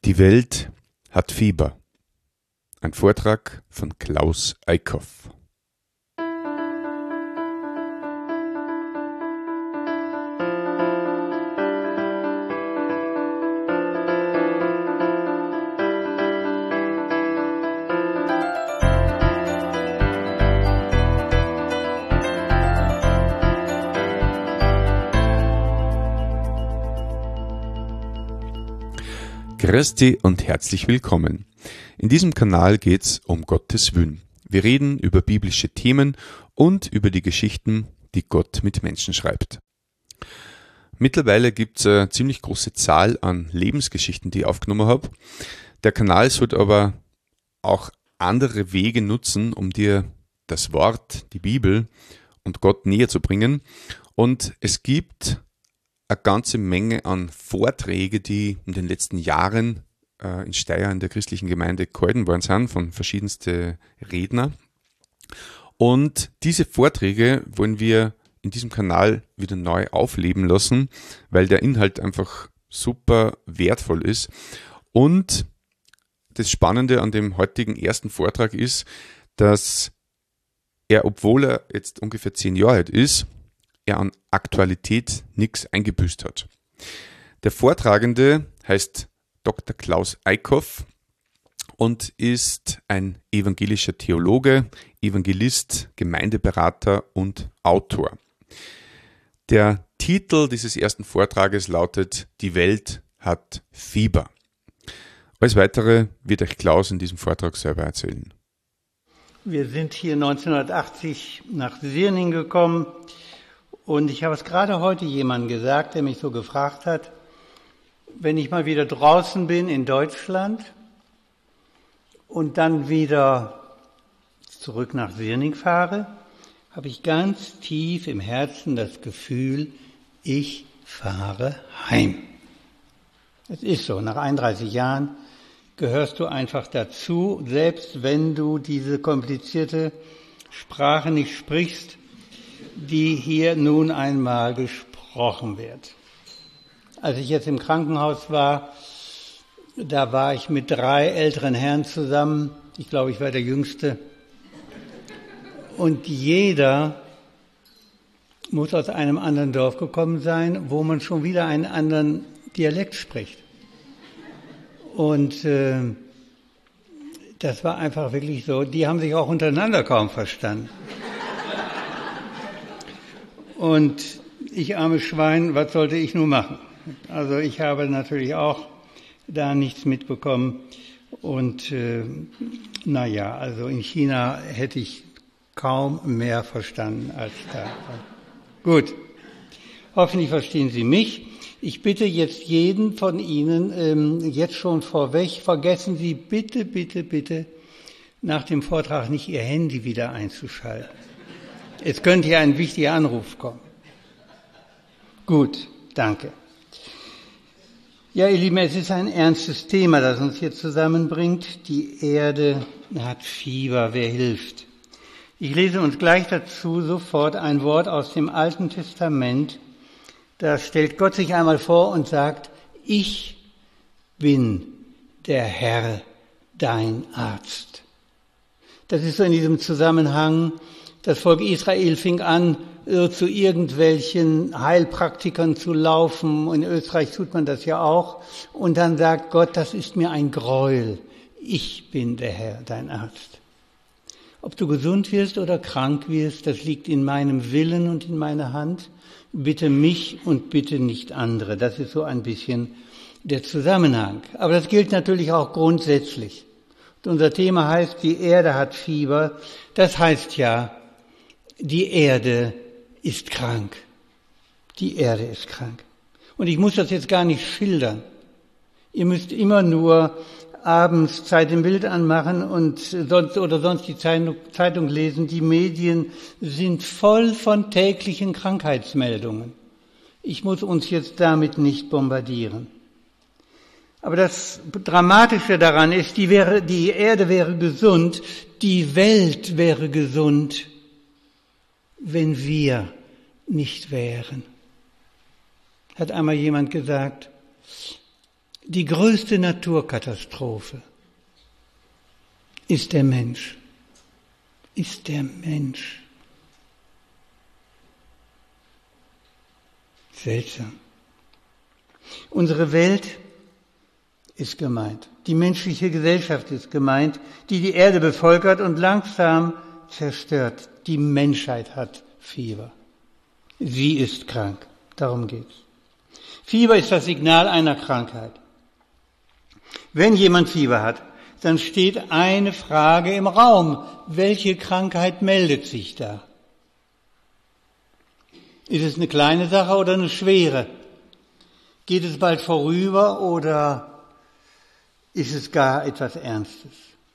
Die Welt hat Fieber. Ein Vortrag von Klaus Eickhoff. Christi und herzlich willkommen. In diesem Kanal geht's um Gottes Willen. Wir reden über biblische Themen und über die Geschichten, die Gott mit Menschen schreibt. Mittlerweile gibt's eine ziemlich große Zahl an Lebensgeschichten, die ich aufgenommen habe. Der Kanal sollte aber auch andere Wege nutzen, um dir das Wort, die Bibel und Gott näher zu bringen. Und es gibt eine ganze Menge an Vorträge, die in den letzten Jahren in Steyr in der christlichen Gemeinde gehalten worden sind, von verschiedensten Rednern. Und diese Vorträge wollen wir in diesem Kanal wieder neu aufleben lassen, weil der Inhalt einfach super wertvoll ist. Und das Spannende an dem heutigen ersten Vortrag ist, dass er, obwohl er jetzt ungefähr 10 Jahre alt ist, er an Aktualität nichts eingebüßt hat. Der Vortragende heißt Dr. Klaus Eickhoff und ist ein evangelischer Theologe, Evangelist, Gemeindeberater und Autor. Der Titel dieses ersten Vortrages lautet Die Welt hat Fieber. Alles Weitere wird euch Klaus in diesem Vortrag selber erzählen. Wir sind hier 1980 nach Sierning gekommen. Und ich habe es gerade heute jemandem gesagt, der mich so gefragt hat, wenn ich mal wieder draußen bin in Deutschland und dann wieder zurück nach Sierning fahre, habe ich ganz tief im Herzen das Gefühl, ich fahre heim. Es ist so, nach 31 Jahren gehörst du einfach dazu, selbst wenn du diese komplizierte Sprache nicht sprichst, die hier nun einmal gesprochen wird. Als ich jetzt im Krankenhaus war, da war ich mit 3 älteren Herren zusammen. Ich glaube, ich war der Jüngste. Und jeder muss aus einem anderen Dorf gekommen sein, wo man schon wieder einen anderen Dialekt spricht. Und das war einfach wirklich so. Die haben sich auch untereinander kaum verstanden. Und ich, armes Schwein, was sollte ich nun machen? Also ich habe natürlich auch da nichts mitbekommen. Und also in China hätte ich kaum mehr verstanden als da. Gut, hoffentlich verstehen Sie mich. Ich bitte jetzt jeden von Ihnen, jetzt schon vorweg, vergessen Sie bitte, bitte, bitte nach dem Vortrag nicht Ihr Handy wieder einzuschalten. Es könnte ja ein wichtiger Anruf kommen. Gut, danke. Ja, ihr Lieben, es ist ein ernstes Thema, das uns hier zusammenbringt. Die Erde hat Fieber, wer hilft? Ich lese uns gleich dazu sofort ein Wort aus dem Alten Testament. Da stellt Gott sich einmal vor und sagt, ich bin der Herr, dein Arzt. Das ist so in diesem Zusammenhang. Das Volk Israel fing an, zu irgendwelchen Heilpraktikern zu laufen. In Österreich tut man das ja auch. Und dann sagt Gott, das ist mir ein Gräuel. Ich bin der Herr, dein Arzt. Ob du gesund wirst oder krank wirst, das liegt in meinem Willen und in meiner Hand. Bitte mich und bitte nicht andere. Das ist so ein bisschen der Zusammenhang. Aber das gilt natürlich auch grundsätzlich. Und unser Thema heißt, die Erde hat Fieber. Das heißt ja, die Erde ist krank. Die Erde ist krank. Und ich muss das jetzt gar nicht schildern. Ihr müsst immer nur abends Zeit im Bild anmachen und sonst die Zeitung lesen. Die Medien sind voll von täglichen Krankheitsmeldungen. Ich muss uns jetzt damit nicht bombardieren. Aber das Dramatische daran ist, die Erde wäre gesund, die Welt wäre gesund, wenn wir nicht wären. Hat einmal jemand gesagt, Die größte Naturkatastrophe ist der Mensch. Ist der Mensch. Seltsam. Unsere Welt ist gemeint. Die menschliche Gesellschaft ist gemeint, die die Erde bevölkert und langsam zerstört. Die Menschheit hat Fieber. Sie ist krank. Darum geht's. Fieber ist das Signal einer Krankheit. Wenn jemand Fieber hat, dann steht eine Frage im Raum. Welche Krankheit meldet sich da? Ist es eine kleine Sache oder eine schwere? Geht es bald vorüber oder ist es gar etwas Ernstes?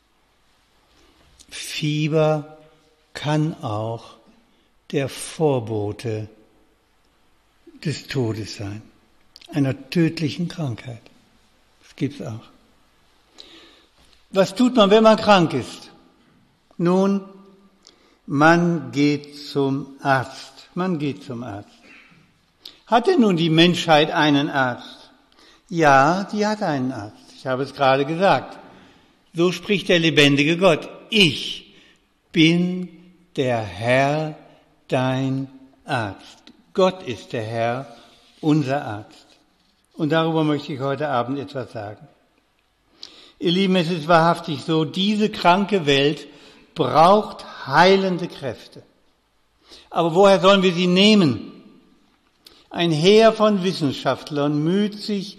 Fieber kann auch der Vorbote des Todes sein, einer tödlichen Krankheit. Das gibt's auch. Was tut man, wenn man krank ist? Nun, man geht zum Arzt. Man geht zum Arzt. Hat denn nun die Menschheit einen Arzt? Ja, die hat einen Arzt. Ich habe es gerade gesagt. So spricht der lebendige Gott. Ich bin der Herr, dein Arzt. Gott ist der Herr, unser Arzt. Und darüber möchte ich heute Abend etwas sagen. Ihr Lieben, es ist wahrhaftig so, diese kranke Welt braucht heilende Kräfte. Aber woher sollen wir sie nehmen? Ein Heer von Wissenschaftlern müht sich.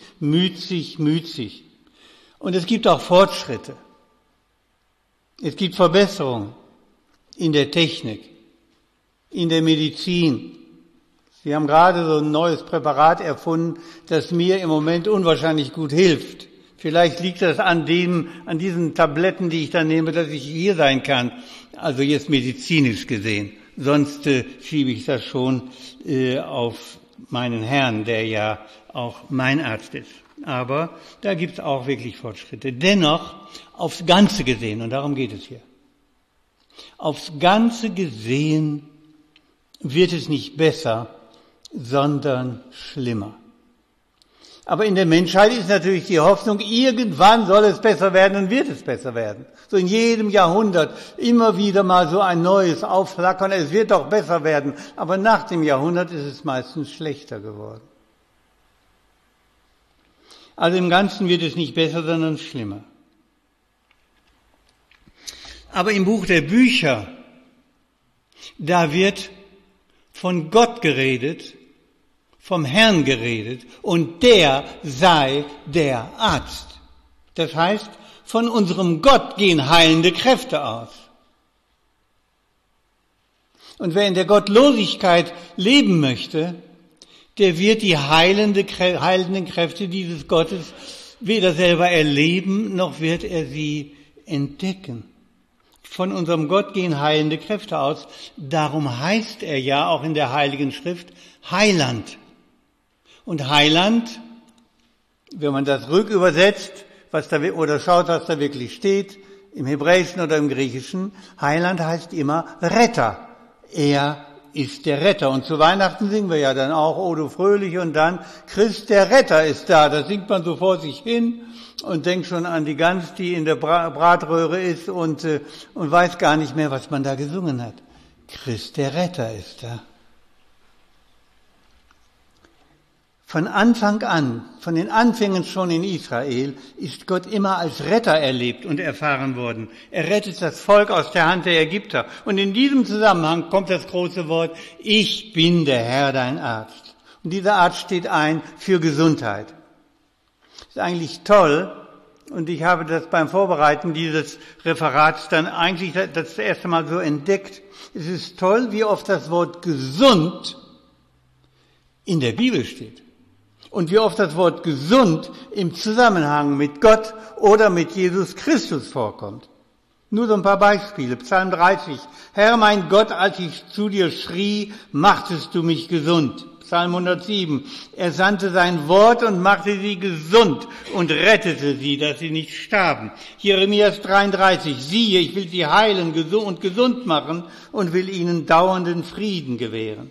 Und es gibt auch Fortschritte. Es gibt Verbesserungen in der Technik, in der Medizin. Sie haben gerade so ein neues Präparat erfunden, das mir im Moment unwahrscheinlich gut hilft. Vielleicht liegt das an diesen Tabletten, die ich dann nehme, dass ich hier sein kann. Also jetzt medizinisch gesehen. Sonst schiebe ich das schon auf meinen Herrn, der ja auch mein Arzt ist. Aber da gibt es auch wirklich Fortschritte. Dennoch, aufs Ganze gesehen, und darum geht es hier, aufs Ganze gesehen wird es nicht besser, sondern schlimmer. Aber in der Menschheit ist natürlich die Hoffnung, irgendwann soll es besser werden und wird es besser werden. So in jedem Jahrhundert immer wieder mal so ein neues Aufflackern, es wird doch besser werden. Aber nach dem Jahrhundert ist es meistens schlechter geworden. Also im Ganzen wird es nicht besser, sondern schlimmer. Aber im Buch der Bücher, da wird von Gott geredet, vom Herrn geredet und der sei der Arzt. Das heißt, von unserem Gott gehen heilende Kräfte aus. Und wer in der Gottlosigkeit leben möchte, der wird die heilenden Kräfte dieses Gottes weder selber erleben, noch wird er sie entdecken. Von unserem Gott gehen heilende Kräfte aus. Darum heißt er ja auch in der Heiligen Schrift Heiland. Und Heiland, wenn man das rückübersetzt, oder schaut, was da wirklich steht, im Hebräischen oder im Griechischen, Heiland heißt immer Retter. Er ist der Retter. Und zu Weihnachten singen wir ja dann auch, O du Fröhliche, und dann Christ der Retter ist da. Da singt man so vor sich hin und denkt schon an die Gans, die in der Bratröhre ist und weiß gar nicht mehr, was man da gesungen hat. Christ der Retter ist da. Von Anfang an, von den Anfängen schon in Israel, ist Gott immer als Retter erlebt und erfahren worden. Er rettet das Volk aus der Hand der Ägypter. Und in diesem Zusammenhang kommt das große Wort, ich bin der Herr, dein Arzt. Und dieser Arzt steht ein für Gesundheit. Das ist eigentlich toll. Und ich habe das beim Vorbereiten dieses Referats dann eigentlich das erste Mal so entdeckt. Es ist toll, wie oft das Wort gesund in der Bibel steht. Und wie oft das Wort gesund im Zusammenhang mit Gott oder mit Jesus Christus vorkommt. Nur so ein paar Beispiele. Psalm 30. Herr mein Gott, als ich zu dir schrie, machtest du mich gesund. Psalm 107. Er sandte sein Wort und machte sie gesund und rettete sie, dass sie nicht starben. Jeremias 33. Siehe, ich will sie heilen und gesund machen und will ihnen dauernden Frieden gewähren.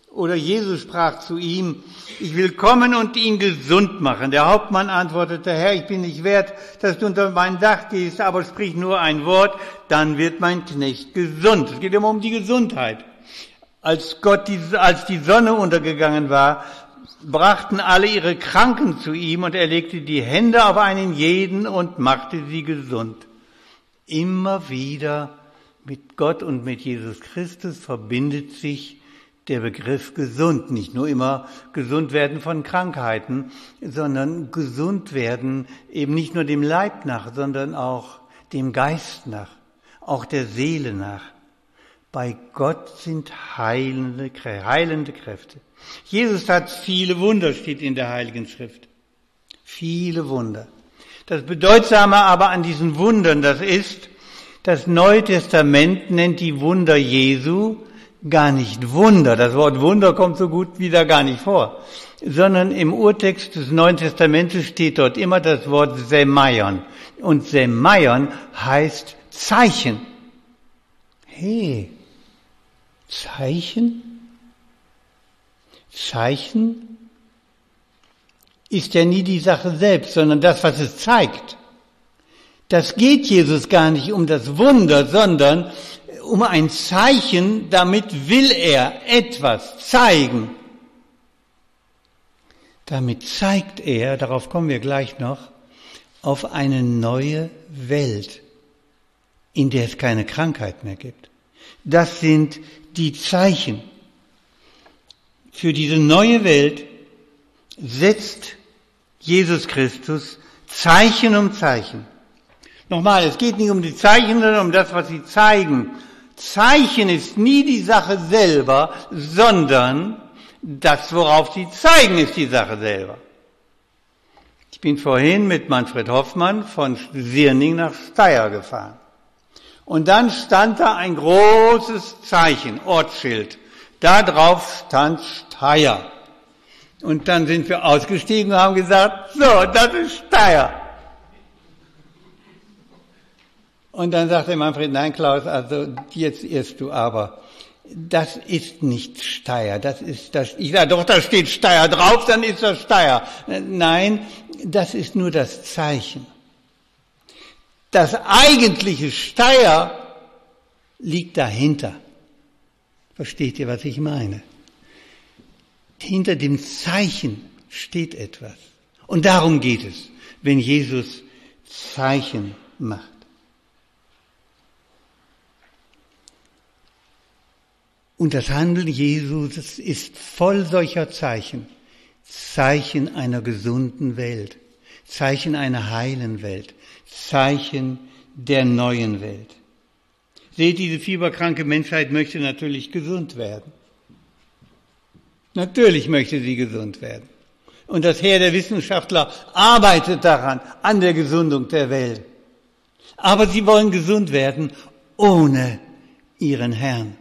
Oder Jesus sprach zu ihm, ich will kommen und ihn gesund machen. Der Hauptmann antwortete, Herr, ich bin nicht wert, dass du unter mein Dach gehst, aber sprich nur ein Wort, dann wird mein Knecht gesund. Es geht immer um die Gesundheit. Als die Sonne untergegangen war, brachten alle ihre Kranken zu ihm und er legte die Hände auf einen jeden und machte sie gesund. Immer wieder mit Gott und mit Jesus Christus verbindet sich der Begriff gesund. Nicht nur immer gesund werden von Krankheiten, sondern gesund werden eben nicht nur dem Leib nach, sondern auch dem Geist nach, auch der Seele nach. Bei Gott sind heilende Kräfte. Jesus tat viele Wunder, steht in der Heiligen Schrift. Viele Wunder. Das Bedeutsame aber an diesen Wundern, das ist, das Neue Testament nennt die Wunder Jesu gar nicht Wunder. Das Wort Wunder kommt so gut wie da gar nicht vor. Sondern im Urtext des Neuen Testamentes steht dort immer das Wort Semeion. Und Semeion heißt Zeichen. Hey, Zeichen? Zeichen ist ja nie die Sache selbst, sondern das, was es zeigt. Das geht Jesus gar nicht um das Wunder, sondern um ein Zeichen, damit will er etwas zeigen. Damit zeigt er, darauf kommen wir gleich noch, auf eine neue Welt, in der es keine Krankheit mehr gibt. Das sind die Zeichen. Für diese neue Welt setzt Jesus Christus Zeichen um Zeichen. Nochmal, es geht nicht um die Zeichen, sondern um das, was sie zeigen. Zeichen ist nie die Sache selber, sondern das, worauf sie zeigen, ist die Sache selber. Ich bin vorhin mit Manfred Hoffmann von Sirning nach Steyr gefahren. Und dann stand da ein großes Zeichen, Ortsschild. Da drauf stand Steyr. Und dann sind wir ausgestiegen und haben gesagt, so, das ist Steyr. Und dann sagte Manfred, nein Klaus, also jetzt irrst du aber. Das ist nicht Steyr, das ist das, ich sage doch, da steht Steyr drauf, dann ist das Steyr. Nein, das ist nur das Zeichen. Das eigentliche Steyr liegt dahinter. Versteht ihr, was ich meine? Hinter dem Zeichen steht etwas. Und darum geht es, wenn Jesus Zeichen macht. Und das Handeln Jesu, das ist voll solcher Zeichen. Zeichen einer gesunden Welt. Zeichen einer heilen Welt. Zeichen der neuen Welt. Seht, diese fieberkranke Menschheit möchte natürlich gesund werden. Natürlich möchte sie gesund werden. Und das Heer der Wissenschaftler arbeitet daran, an der Gesundung der Welt. Aber sie wollen gesund werden ohne ihren Herrn.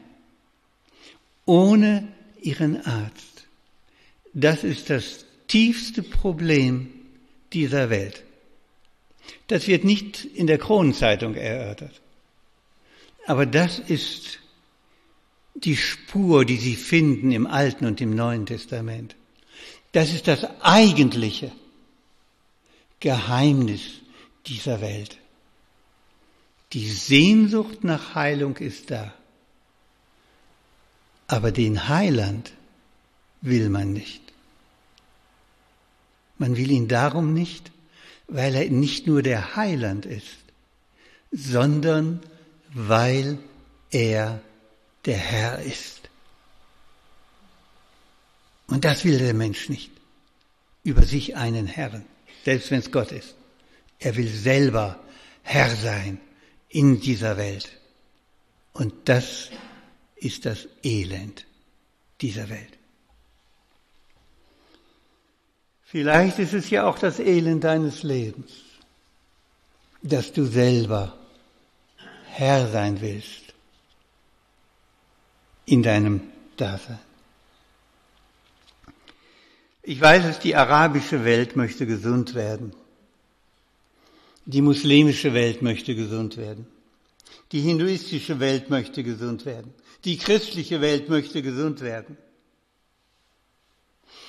Ohne ihren Arzt. Das ist das tiefste Problem dieser Welt. Das wird nicht in der Kronenzeitung erörtert. Aber das ist die Spur, die Sie finden im Alten und im Neuen Testament. Das ist das eigentliche Geheimnis dieser Welt. Die Sehnsucht nach Heilung ist da. Aber den Heiland will man nicht. Man will ihn darum nicht, weil er nicht nur der Heiland ist, sondern weil er der Herr ist. Und das will der Mensch nicht. Über sich einen Herrn, selbst wenn es Gott ist. Er will selber Herr sein in dieser Welt. Und das ist das Elend dieser Welt. Vielleicht ist es ja auch das Elend deines Lebens, dass du selber Herr sein willst in deinem Dasein. Ich weiß es, die arabische Welt möchte gesund werden. Die muslimische Welt möchte gesund werden. Die hinduistische Welt möchte gesund werden. Die christliche Welt möchte gesund werden.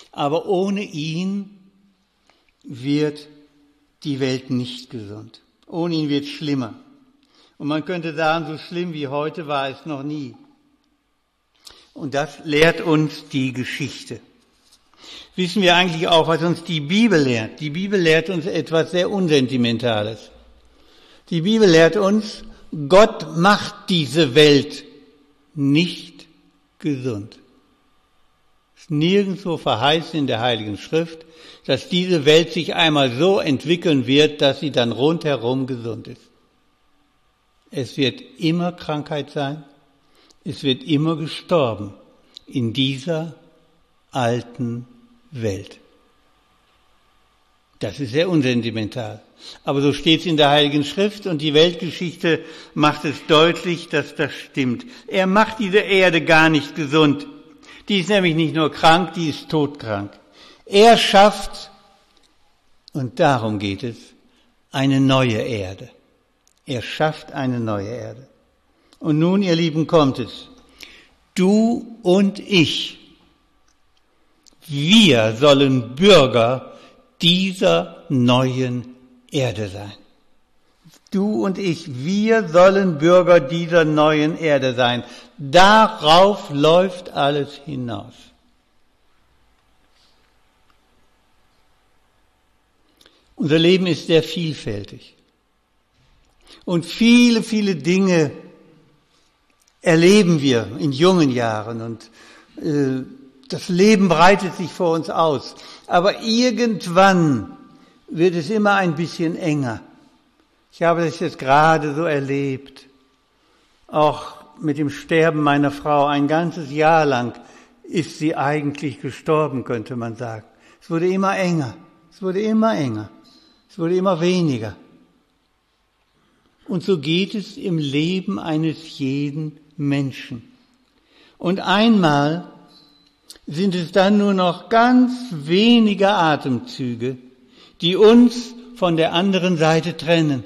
Aber ohne ihn wird die Welt nicht gesund. Ohne ihn wird es schlimmer. Und man könnte sagen, so schlimm wie heute war es noch nie. Und das lehrt uns die Geschichte. Wissen wir eigentlich auch, was uns die Bibel lehrt? Die Bibel lehrt uns etwas sehr Unsentimentales. Die Bibel lehrt uns, Gott macht diese Welt nicht gesund. Es ist nirgendwo verheißen in der Heiligen Schrift, dass diese Welt sich einmal so entwickeln wird, dass sie dann rundherum gesund ist. Es wird immer Krankheit sein, es wird immer gestorben in dieser alten Welt. Das ist sehr unsentimental. Aber so steht es in der Heiligen Schrift und die Weltgeschichte macht es deutlich, dass das stimmt. Er macht diese Erde gar nicht gesund. Die ist nämlich nicht nur krank, die ist todkrank. Er schafft, und darum geht es, eine neue Erde. Er schafft eine neue Erde. Und nun, ihr Lieben, kommt es. Du und ich, wir sollen Bürger dieser neuen Erde sein. Du und ich, wir sollen Bürger dieser neuen Erde sein. Darauf läuft alles hinaus. Unser Leben ist sehr vielfältig. Und viele, viele Dinge erleben wir in jungen Jahren und das Leben breitet sich vor uns aus. Aber irgendwann wird es immer ein bisschen enger. Ich habe das jetzt gerade so erlebt. Auch mit dem Sterben meiner Frau. Ein ganzes Jahr lang ist sie eigentlich gestorben, könnte man sagen. Es wurde immer enger. Es wurde immer enger. Es wurde immer weniger. Und so geht es im Leben eines jeden Menschen. Und einmal sind es dann nur noch ganz wenige Atemzüge, die uns von der anderen Seite trennen.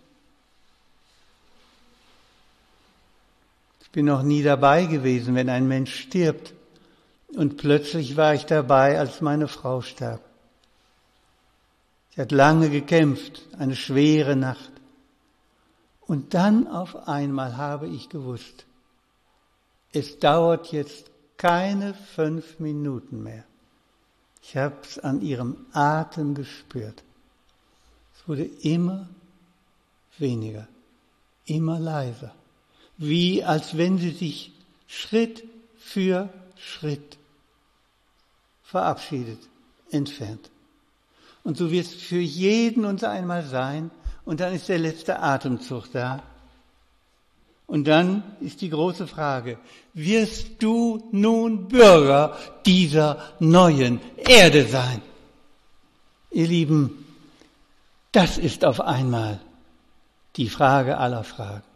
Ich bin noch nie dabei gewesen, wenn ein Mensch stirbt. Und plötzlich war ich dabei, als meine Frau starb. Sie hat lange gekämpft, eine schwere Nacht. Und dann auf einmal habe ich gewusst, es dauert jetzt keine 5 Minuten mehr. Ich habe es an ihrem Atem gespürt. Es wurde immer weniger, immer leiser. Wie als wenn sie sich Schritt für Schritt verabschiedet, entfernt. Und so wird es für jeden uns einmal sein. Und dann ist der letzte Atemzug da. Und dann ist die große Frage, wirst du nun Bürger dieser neuen Erde sein? Ihr Lieben, das ist auf einmal die Frage aller Fragen.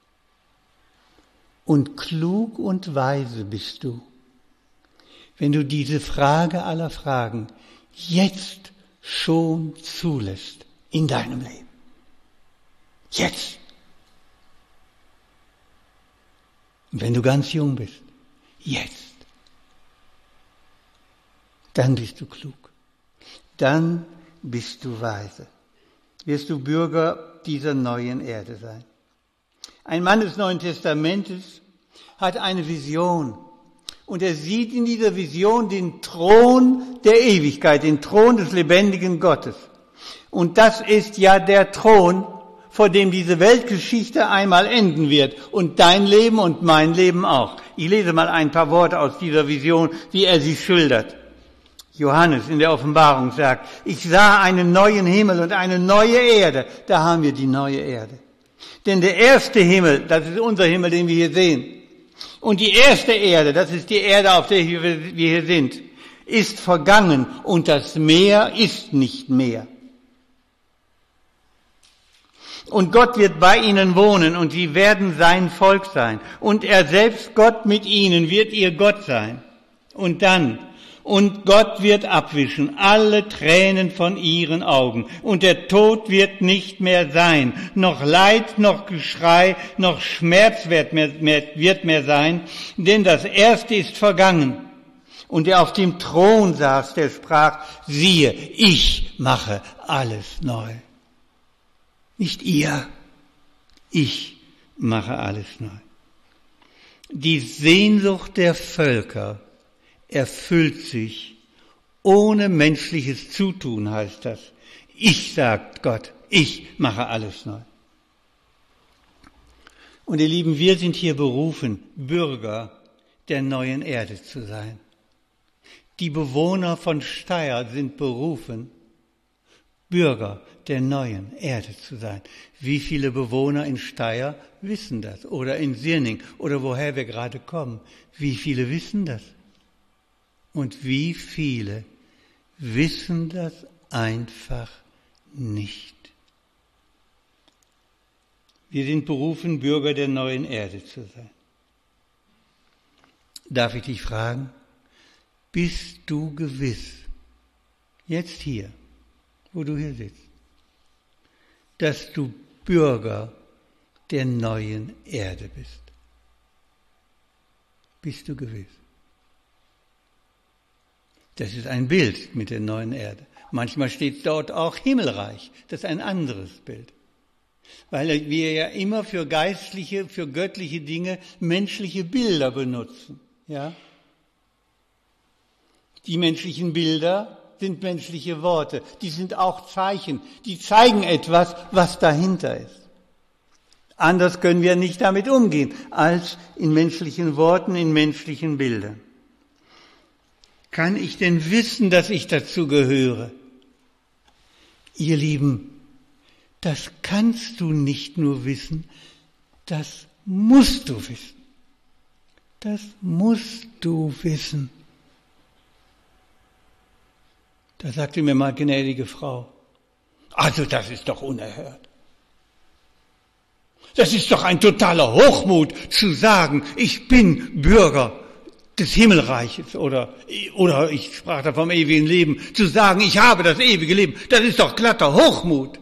Und klug und weise bist du, wenn du diese Frage aller Fragen jetzt schon zulässt in deinem Leben. Jetzt. Und wenn du ganz jung bist, jetzt. Dann bist du klug. Dann bist du weise. Wirst du Bürger dieser neuen Erde sein. Ein Mann des Neuen Testamentes hat eine Vision. Und er sieht in dieser Vision den Thron der Ewigkeit, den Thron des lebendigen Gottes. Und das ist ja der Thron, vor dem diese Weltgeschichte einmal enden wird. Und dein Leben und mein Leben auch. Ich lese mal ein paar Worte aus dieser Vision, wie er sie schildert. Johannes in der Offenbarung sagt, ich sah einen neuen Himmel und eine neue Erde. Da haben wir die neue Erde. Denn der erste Himmel, das ist unser Himmel, den wir hier sehen. Und die erste Erde, das ist die Erde, auf der wir hier sind, ist vergangen und das Meer ist nicht mehr. Und Gott wird bei ihnen wohnen und sie werden sein Volk sein. Und er selbst, Gott mit ihnen, wird ihr Gott sein. Und Gott wird abwischen alle Tränen von ihren Augen. Und der Tod wird nicht mehr sein. Noch Leid, noch Geschrei, noch Schmerz wird mehr sein. Denn das Erste ist vergangen. Und der auf dem Thron saß, der sprach, siehe, ich mache alles neu. Nicht ihr, ich mache alles neu. Die Sehnsucht der Völker erfüllt sich ohne menschliches Zutun, heißt das. Ich, sagt Gott, ich mache alles neu. Und ihr Lieben, wir sind hier berufen, Bürger der neuen Erde zu sein. Die Bewohner von Steyr sind berufen, Bürger der neuen Erde zu sein. Wie viele Bewohner in Steyr wissen das? Oder in Sirning? Oder woher wir gerade kommen? Wie viele wissen das? Und wie viele wissen das einfach nicht? Wir sind berufen, Bürger der neuen Erde zu sein. Darf ich dich fragen, bist du gewiss, jetzt hier, wo du hier sitzt, dass du Bürger der neuen Erde bist? Bist du gewiss? Das ist ein Bild mit der neuen Erde. Manchmal steht dort auch Himmelreich. Das ist ein anderes Bild. Weil wir ja immer für geistliche, für göttliche Dinge menschliche Bilder benutzen. Ja? Die menschlichen Bilder sind menschliche Worte. Die sind auch Zeichen. Die zeigen etwas, was dahinter ist. Anders können wir nicht damit umgehen, als in menschlichen Worten, in menschlichen Bildern. Kann ich denn wissen, dass ich dazu gehöre? Ihr Lieben, das kannst du nicht nur wissen, das musst du wissen. Das musst du wissen. Da sagte mir mal gnädige Frau, also das ist doch unerhört. Das ist doch ein totaler Hochmut zu sagen, ich bin Bürger des Himmelreiches oder ich sprach da vom ewigen Leben, zu sagen, ich habe das ewige Leben, das ist doch glatter Hochmut.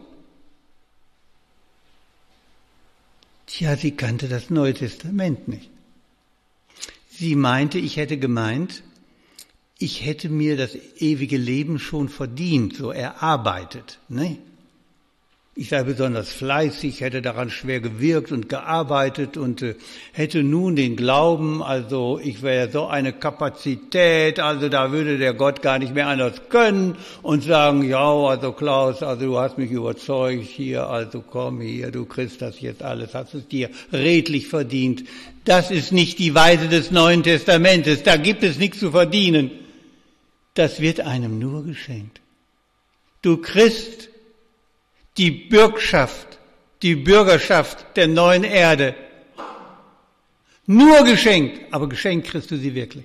Tja, sie kannte das Neue Testament nicht. Sie meinte, ich hätte gemeint, ich hätte mir das ewige Leben schon verdient, so erarbeitet. Ne? Ich sei besonders fleißig, hätte daran schwer gewirkt und gearbeitet und hätte nun den Glauben, also ich wäre so eine Kapazität, also da würde der Gott gar nicht mehr anders können und sagen, ja, also Klaus, also du hast mich überzeugt hier, also komm hier, du kriegst das jetzt alles, hast es dir redlich verdient. Das ist nicht die Weise des Neuen Testamentes, da gibt es nichts zu verdienen. Das wird einem nur geschenkt. Du kriegst die Bürgschaft, die Bürgerschaft der neuen Erde. Nur geschenkt, aber geschenkt kriegst du sie wirklich.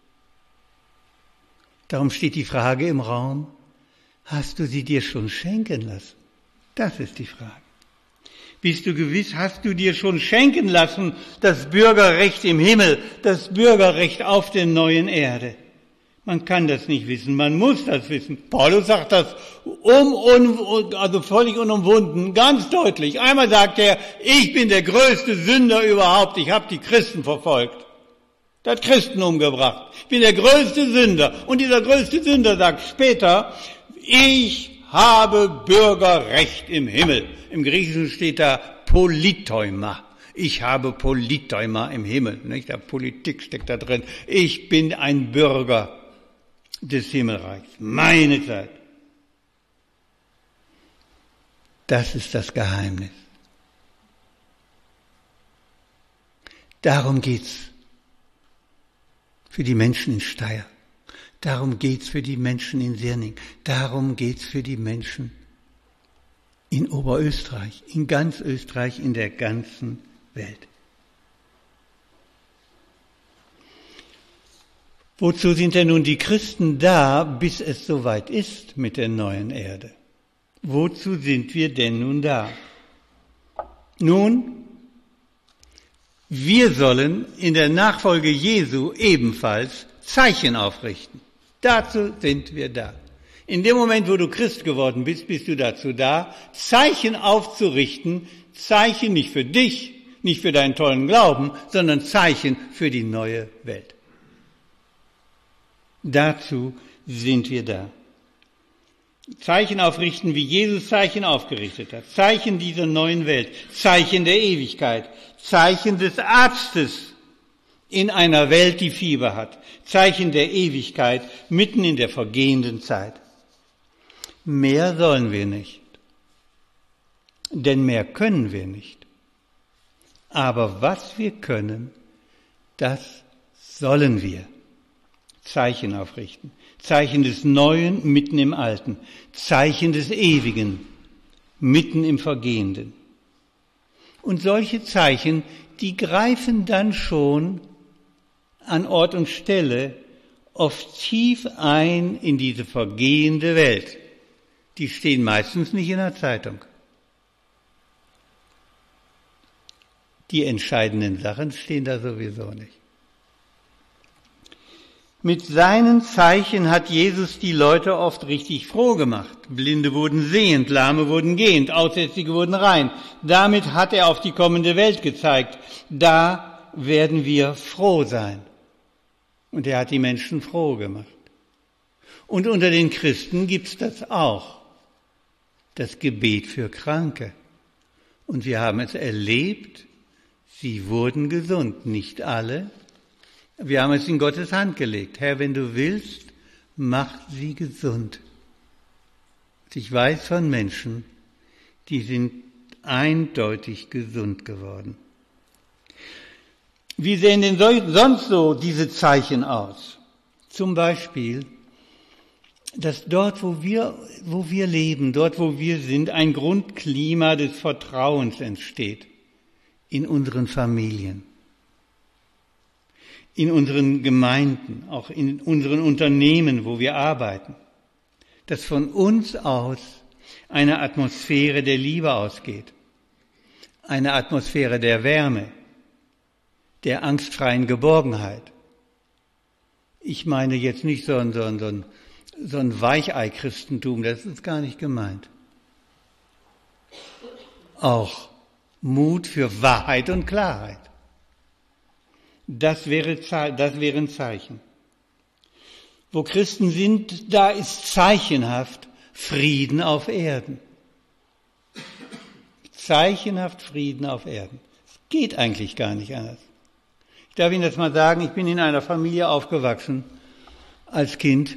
Darum steht die Frage im Raum, hast du sie dir schon schenken lassen? Das ist die Frage. Bist du gewiss, hast du dir schon schenken lassen, das Bürgerrecht im Himmel, das Bürgerrecht auf der neuen Erde? Man kann das nicht wissen, man muss das wissen. Paulus sagt das also völlig unumwunden, ganz deutlich. Einmal sagt er, ich bin der größte Sünder überhaupt, ich habe die Christen verfolgt. Der hat Christen umgebracht. Ich bin der größte Sünder. Und dieser größte Sünder sagt später, ich habe Bürgerrecht im Himmel. Im Griechischen steht da Politeuma. Ich habe Politeuma im Himmel. Nicht? Der Politik steckt da drin. Ich bin ein Bürger des Himmelreichs. Meine Zeit. Das ist das Geheimnis. Darum geht's für die Menschen in Steyr. Darum geht's für die Menschen in Sirning. Darum geht's für die Menschen in Oberösterreich, in ganz Österreich, in der ganzen Welt. Wozu sind denn nun die Christen da, bis es soweit ist mit der neuen Erde? Wozu sind wir denn nun da? Nun, wir sollen in der Nachfolge Jesu ebenfalls Zeichen aufrichten. Dazu sind wir da. In dem Moment, wo du Christ geworden bist, bist du dazu da, Zeichen aufzurichten, Zeichen nicht für dich, nicht für deinen tollen Glauben, sondern Zeichen für die neue Welt. Dazu sind wir da. Zeichen aufrichten, wie Jesus Zeichen aufgerichtet hat. Zeichen dieser neuen Welt. Zeichen der Ewigkeit. Zeichen des Arztes in einer Welt, die Fieber hat. Zeichen der Ewigkeit mitten in der vergehenden Zeit. Mehr sollen wir nicht. Denn mehr können wir nicht. Aber was wir können, das sollen wir. Zeichen aufrichten. Zeichen des Neuen mitten im Alten. Zeichen des Ewigen mitten im Vergehenden. Und solche Zeichen, die greifen dann schon an Ort und Stelle oft tief ein in diese vergehende Welt. Die stehen meistens nicht in der Zeitung. Die entscheidenden Sachen stehen da sowieso nicht. Mit seinen Zeichen hat Jesus die Leute oft richtig froh gemacht. Blinde wurden sehend, Lahme wurden gehend, Aussätzige wurden rein. Damit hat er auf die kommende Welt gezeigt. Da werden wir froh sein. Und er hat die Menschen froh gemacht. Und unter den Christen gibt's das auch. Das Gebet für Kranke. Und wir haben es erlebt, sie wurden gesund. Nicht alle. Wir haben es in Gottes Hand gelegt. Herr, wenn du willst, mach sie gesund. Ich weiß von Menschen, die sind eindeutig gesund geworden. Wie sehen denn sonst so diese Zeichen aus? Zum Beispiel, dass dort, wo wir leben, dort, wo wir sind, ein Grundklima des Vertrauens entsteht. In unseren Familien. In unseren Gemeinden, auch in unseren Unternehmen, wo wir arbeiten, dass von uns aus eine Atmosphäre der Liebe ausgeht, eine Atmosphäre der Wärme, der angstfreien Geborgenheit. Ich meine jetzt nicht so ein Weichei-Christentum, das ist gar nicht gemeint. Auch Mut für Wahrheit und Klarheit. Das wäre ein Zeichen. Wo Christen sind, da ist zeichenhaft Frieden auf Erden. Zeichenhaft Frieden auf Erden. Es geht eigentlich gar nicht anders. Ich darf Ihnen das mal sagen, ich bin in einer Familie aufgewachsen als Kind.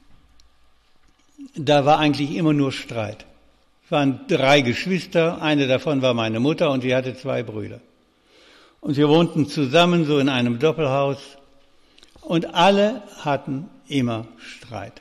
Da war eigentlich immer nur Streit. Es waren 3 Geschwister, eine davon war meine Mutter und sie hatte 2 Brüder. Und wir wohnten zusammen so in einem Doppelhaus und alle hatten immer Streit.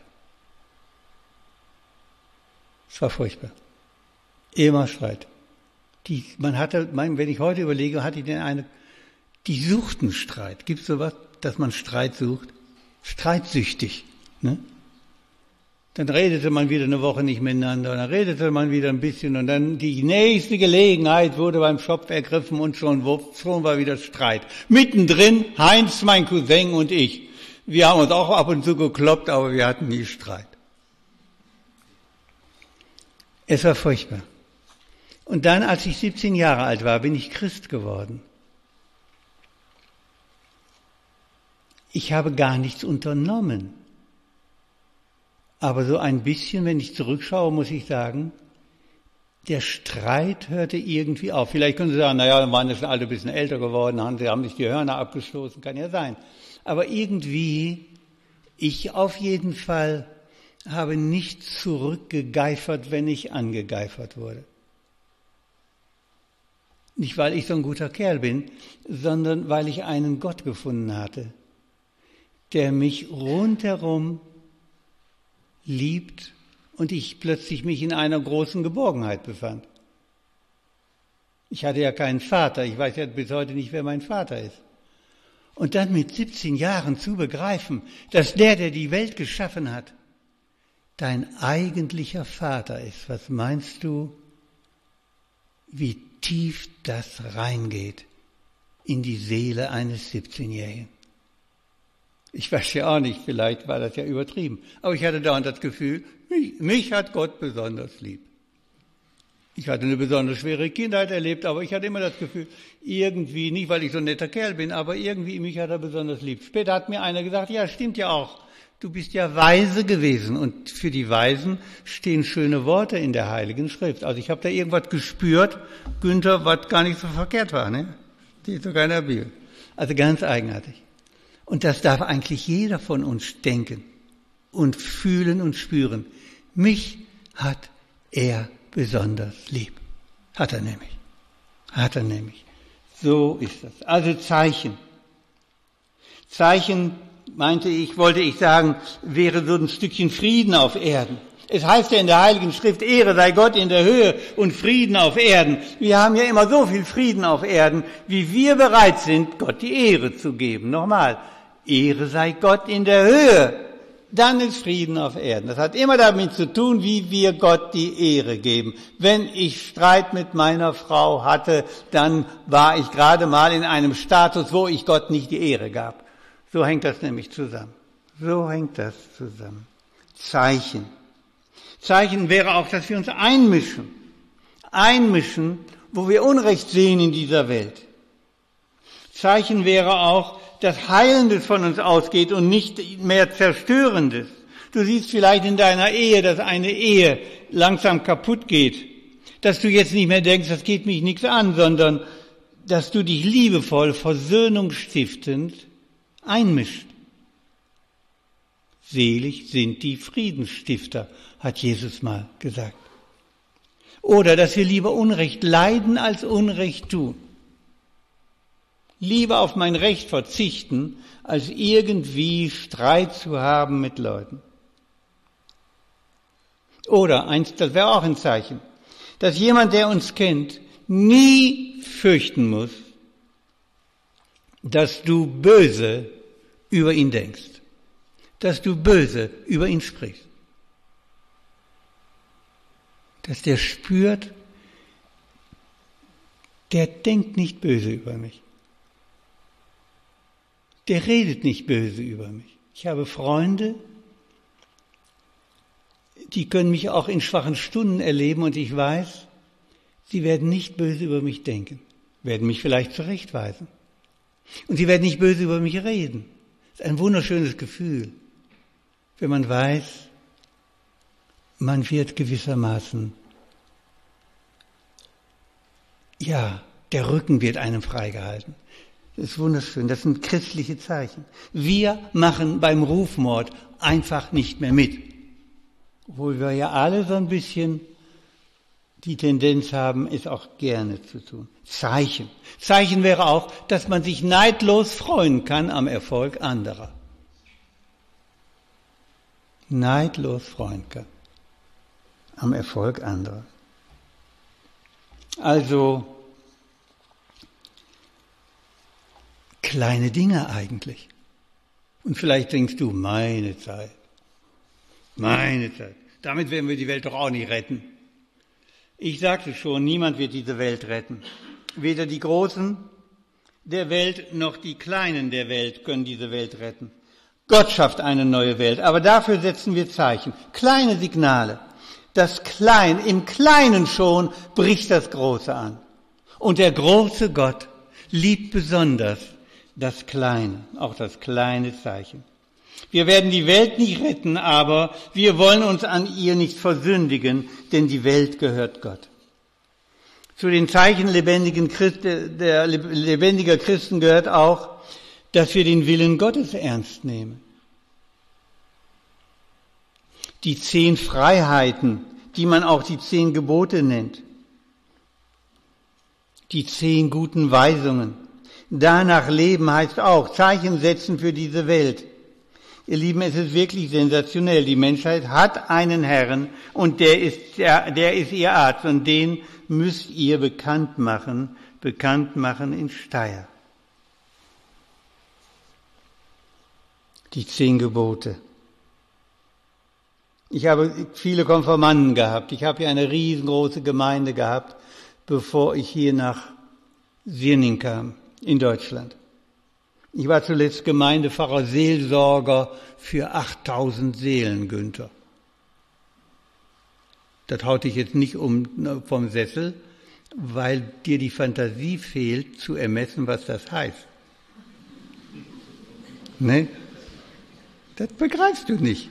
Es war furchtbar. Immer Streit. Wenn ich heute überlege, hatte ich den eine, die suchten Streit. Gibt es sowas, dass man Streit sucht? Streitsüchtig, ne? Dann redete man wieder eine Woche nicht miteinander, dann redete man wieder ein bisschen und dann die nächste Gelegenheit wurde beim Schopf ergriffen und schon war wieder Streit. Mittendrin Heinz, mein Cousin und ich. Wir haben uns auch ab und zu gekloppt, aber wir hatten nie Streit. Es war furchtbar. Und dann, als ich 17 Jahre alt war, bin ich Christ geworden. Ich habe gar nichts unternommen. Aber so ein bisschen, wenn ich zurückschaue, muss ich sagen, der Streit hörte irgendwie auf. Vielleicht können Sie sagen, naja, dann waren das alle ein bisschen älter geworden, sie haben sich die Hörner abgestoßen, kann ja sein. Aber irgendwie, ich auf jeden Fall habe nicht zurückgegeifert, wenn ich angegeifert wurde. Nicht, weil ich so ein guter Kerl bin, sondern weil ich einen Gott gefunden hatte, der mich rundherum liebt und ich plötzlich mich in einer großen Geborgenheit befand. Ich hatte ja keinen Vater, ich weiß ja bis heute nicht, wer mein Vater ist. Und dann mit 17 Jahren zu begreifen, dass der die Welt geschaffen hat, dein eigentlicher Vater ist. Was meinst du, wie tief das reingeht in die Seele eines 17-Jährigen? Ich weiß ja auch nicht, vielleicht war das ja übertrieben. Aber ich hatte dauernd das Gefühl, mich hat Gott besonders lieb. Ich hatte eine besonders schwere Kindheit erlebt, aber ich hatte immer das Gefühl, irgendwie, nicht weil ich so ein netter Kerl bin, aber irgendwie mich hat er besonders lieb. Später hat mir einer gesagt, ja, stimmt ja auch, du bist ja weise gewesen und für die Weisen stehen schöne Worte in der Heiligen Schrift. Also ich habe da irgendwas gespürt, Günther, was gar nicht so verkehrt war, ne? Steht sogar in der Bibel. Also ganz eigenartig. Und das darf eigentlich jeder von uns denken und fühlen und spüren. Mich hat er besonders lieb. Hat er nämlich. So ist das. Also Zeichen. Zeichen, wollte ich sagen, wäre so ein Stückchen Frieden auf Erden. Es heißt ja in der Heiligen Schrift, Ehre sei Gott in der Höhe und Frieden auf Erden. Wir haben ja immer so viel Frieden auf Erden, wie wir bereit sind, Gott die Ehre zu geben. Nochmal, Ehre sei Gott in der Höhe. Dann ist Frieden auf Erden. Das hat immer damit zu tun, wie wir Gott die Ehre geben. Wenn ich Streit mit meiner Frau hatte, dann war ich gerade mal in einem Status, wo ich Gott nicht die Ehre gab. So hängt das nämlich zusammen. Zeichen. Zeichen wäre auch, dass wir uns einmischen, wo wir Unrecht sehen in dieser Welt. Zeichen wäre auch, dass Heilendes von uns ausgeht und nicht mehr Zerstörendes. Du siehst vielleicht in deiner Ehe, dass eine Ehe langsam kaputt geht, dass du jetzt nicht mehr denkst, das geht mich nichts an, sondern dass du dich liebevoll, versöhnungsstiftend einmischt. Selig sind die Friedensstifter, hat Jesus mal gesagt. Oder dass wir lieber Unrecht leiden als Unrecht tun. Lieber auf mein Recht verzichten, als irgendwie Streit zu haben mit Leuten. Oder das wäre auch ein Zeichen, dass jemand, der uns kennt, nie fürchten muss, dass du böse über ihn denkst, dass du böse über ihn sprichst. Dass der spürt, der denkt nicht böse über mich. Der redet nicht böse über mich. Ich habe Freunde, die können mich auch in schwachen Stunden erleben und ich weiß, sie werden nicht böse über mich denken, werden mich vielleicht zurechtweisen. Und sie werden nicht böse über mich reden. Das ist ein wunderschönes Gefühl, wenn man weiß, man wird gewissermaßen, der Rücken wird einem freigehalten. Das ist wunderschön, das sind christliche Zeichen. Wir machen beim Rufmord einfach nicht mehr mit. Obwohl wir ja alle so ein bisschen die Tendenz haben, es auch gerne zu tun. Zeichen. Zeichen wäre auch, dass man sich neidlos freuen kann am Erfolg anderer. Neidlos freuen kann am Erfolg anderer. Also kleine Dinge eigentlich. Und vielleicht denkst du, meine Zeit. Damit werden wir die Welt doch auch nicht retten. Ich sagte schon, niemand wird diese Welt retten. Weder die Großen der Welt noch die Kleinen der Welt können diese Welt retten. Gott schafft eine neue Welt, aber dafür setzen wir Zeichen, kleine Signale. Im Kleinen schon bricht das Große an. Und der große Gott liebt besonders das Kleine, auch das kleine Zeichen. Wir werden die Welt nicht retten, aber wir wollen uns an ihr nicht versündigen, denn die Welt gehört Gott. Zu den Zeichen lebendiger Christen gehört auch, dass wir den Willen Gottes ernst nehmen. Die 10 Freiheiten, die man auch die 10 Gebote nennt. Die 10 guten Weisungen. Danach leben heißt auch Zeichen setzen für diese Welt. Ihr Lieben, es ist wirklich sensationell. Die Menschheit hat einen Herrn und der ist ihr Arzt und den müsst ihr bekannt machen in Steyr. Die 10 Gebote. Ich habe viele Konfirmanden gehabt. Ich habe hier eine riesengroße Gemeinde gehabt, bevor ich hier nach Sierning kam, in Deutschland. Ich war zuletzt Gemeindepfarrer, Seelsorger für 8000 Seelen, Günther. Das haut dich jetzt nicht vom Sessel, weil dir die Fantasie fehlt, zu ermessen, was das heißt. Ne? Das begreifst du nicht.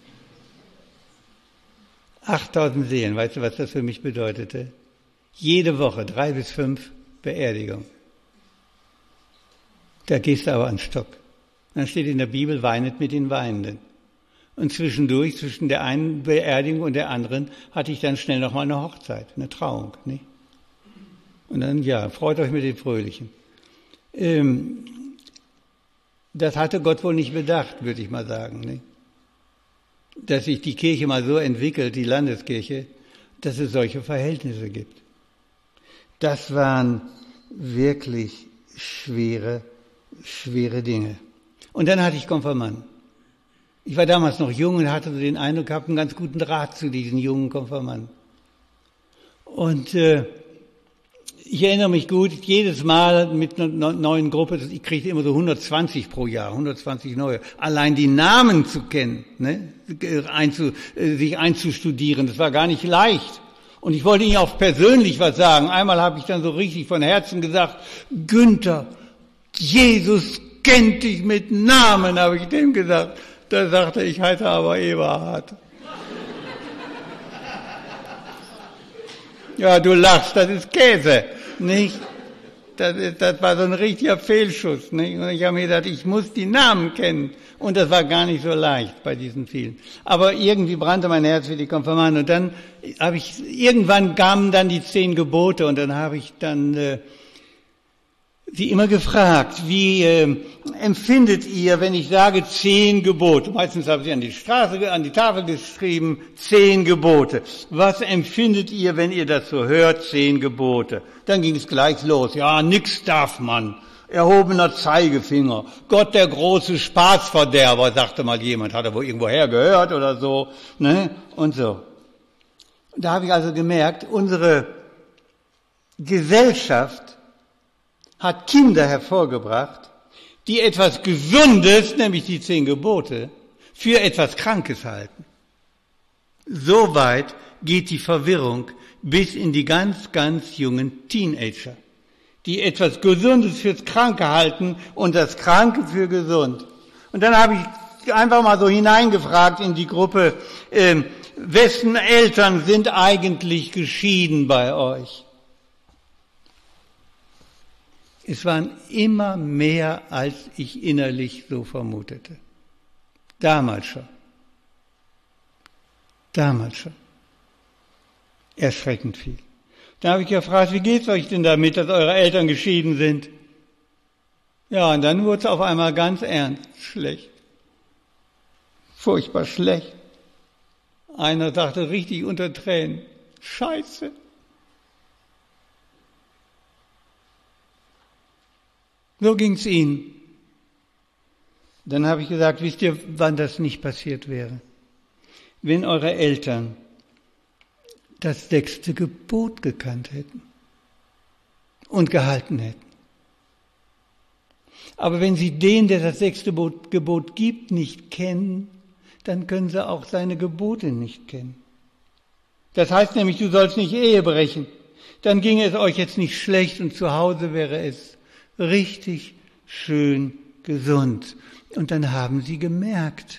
8000 Seelen, weißt du, was das für mich bedeutete? Jede Woche 3 bis 5 Beerdigungen. Da gehst du aber an den Stock. Dann steht in der Bibel, weinet mit den Weinenden. Und zwischendurch, zwischen der einen Beerdigung und der anderen, hatte ich dann schnell noch mal eine Hochzeit, eine Trauung. Nicht? Und dann, ja, freut euch mit den Fröhlichen. Das hatte Gott wohl nicht bedacht, würde ich mal sagen. Nicht? Dass sich die Kirche mal so entwickelt, die Landeskirche, dass es solche Verhältnisse gibt. Das waren wirklich schwere Dinge. Und dann hatte ich Konfirmanden. Ich war damals noch jung und hatte so den Eindruck gehabt, einen ganz guten Draht zu diesen jungen Konfirmanden. Und ich erinnere mich gut, jedes Mal mit einer neuen Gruppe, ich kriegte immer so 120 pro Jahr, 120 neue. Allein die Namen zu kennen, ne, sich einzustudieren, das war gar nicht leicht. Und ich wollte Ihnen auch persönlich was sagen. Einmal habe ich dann so richtig von Herzen gesagt, Günther, Jesus kennt dich mit Namen, habe ich dem gesagt. Da sagte ich, heiße aber Eberhard. Ja, du lachst, das ist Käse, nicht? Das war so ein richtiger Fehlschuss, nicht? Und ich habe mir gedacht, ich muss die Namen kennen. Und das war gar nicht so leicht bei diesen vielen. Aber irgendwie brannte mein Herz für die Konfirmanden. Und dann irgendwann kamen dann die 10 Gebote und dann habe ich dann sie immer gefragt, wie empfindet ihr, wenn ich sage 10 Gebote? Meistens haben sie an die Tafel geschrieben, 10 Gebote. Was empfindet ihr, wenn ihr das so hört, 10 Gebote? Dann ging es gleich los. Ja, nix darf man. Erhobener Zeigefinger. Gott, der große Spaßverderber, sagte mal jemand. Hat er wohl irgendwoher gehört oder so. Ne? Und so. Da habe ich also gemerkt, unsere Gesellschaft hat Kinder hervorgebracht, die etwas Gesundes, nämlich die 10 Gebote, für etwas Krankes halten. So weit geht die Verwirrung bis in die ganz, ganz jungen Teenager, die etwas Gesundes fürs Kranke halten und das Kranke für gesund. Und dann habe ich einfach mal so hineingefragt in die Gruppe, wessen Eltern sind eigentlich geschieden bei euch? Es waren immer mehr, als ich innerlich so vermutete. Damals schon. Erschreckend viel. Da habe ich gefragt, wie geht's euch denn damit, dass eure Eltern geschieden sind? Ja, und dann wurde es auf einmal ganz ernst, schlecht. Furchtbar schlecht. Einer sagte richtig unter Tränen, Scheiße. So ging's ihnen. Dann habe ich gesagt, wisst ihr, wann das nicht passiert wäre? Wenn eure Eltern das 6. Gebot gekannt hätten und gehalten hätten. Aber wenn sie den, der das 6. Gebot gibt, nicht kennen, dann können sie auch seine Gebote nicht kennen. Das heißt nämlich, du sollst nicht Ehe brechen. Dann ginge es euch jetzt nicht schlecht und zu Hause wäre es richtig schön gesund. Und dann haben sie gemerkt,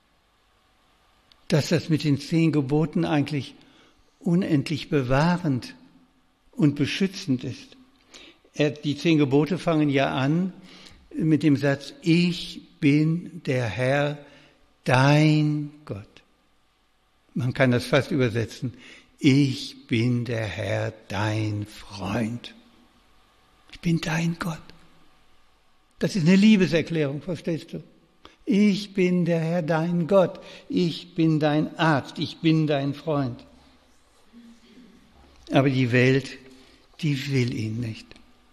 dass das mit den 10 Geboten eigentlich unendlich bewahrend und beschützend ist. Die 10 Gebote fangen ja an mit dem Satz, ich bin der Herr, dein Gott. Man kann das fast übersetzen, ich bin der Herr, dein Freund. Ich bin dein Gott. Das ist eine Liebeserklärung, verstehst du? Ich bin der Herr, dein Gott. Ich bin dein Arzt. Ich bin dein Freund. Aber die Welt, die will ihn nicht.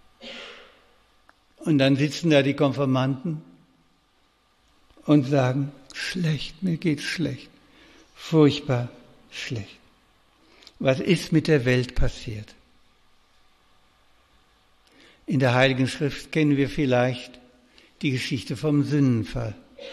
Und dann sitzen da die Konfirmanden und sagen, schlecht, mir geht's schlecht. Furchtbar schlecht. Was ist mit der Welt passiert? In der Heiligen Schrift kennen wir vielleicht die Geschichte vom Sündenfall.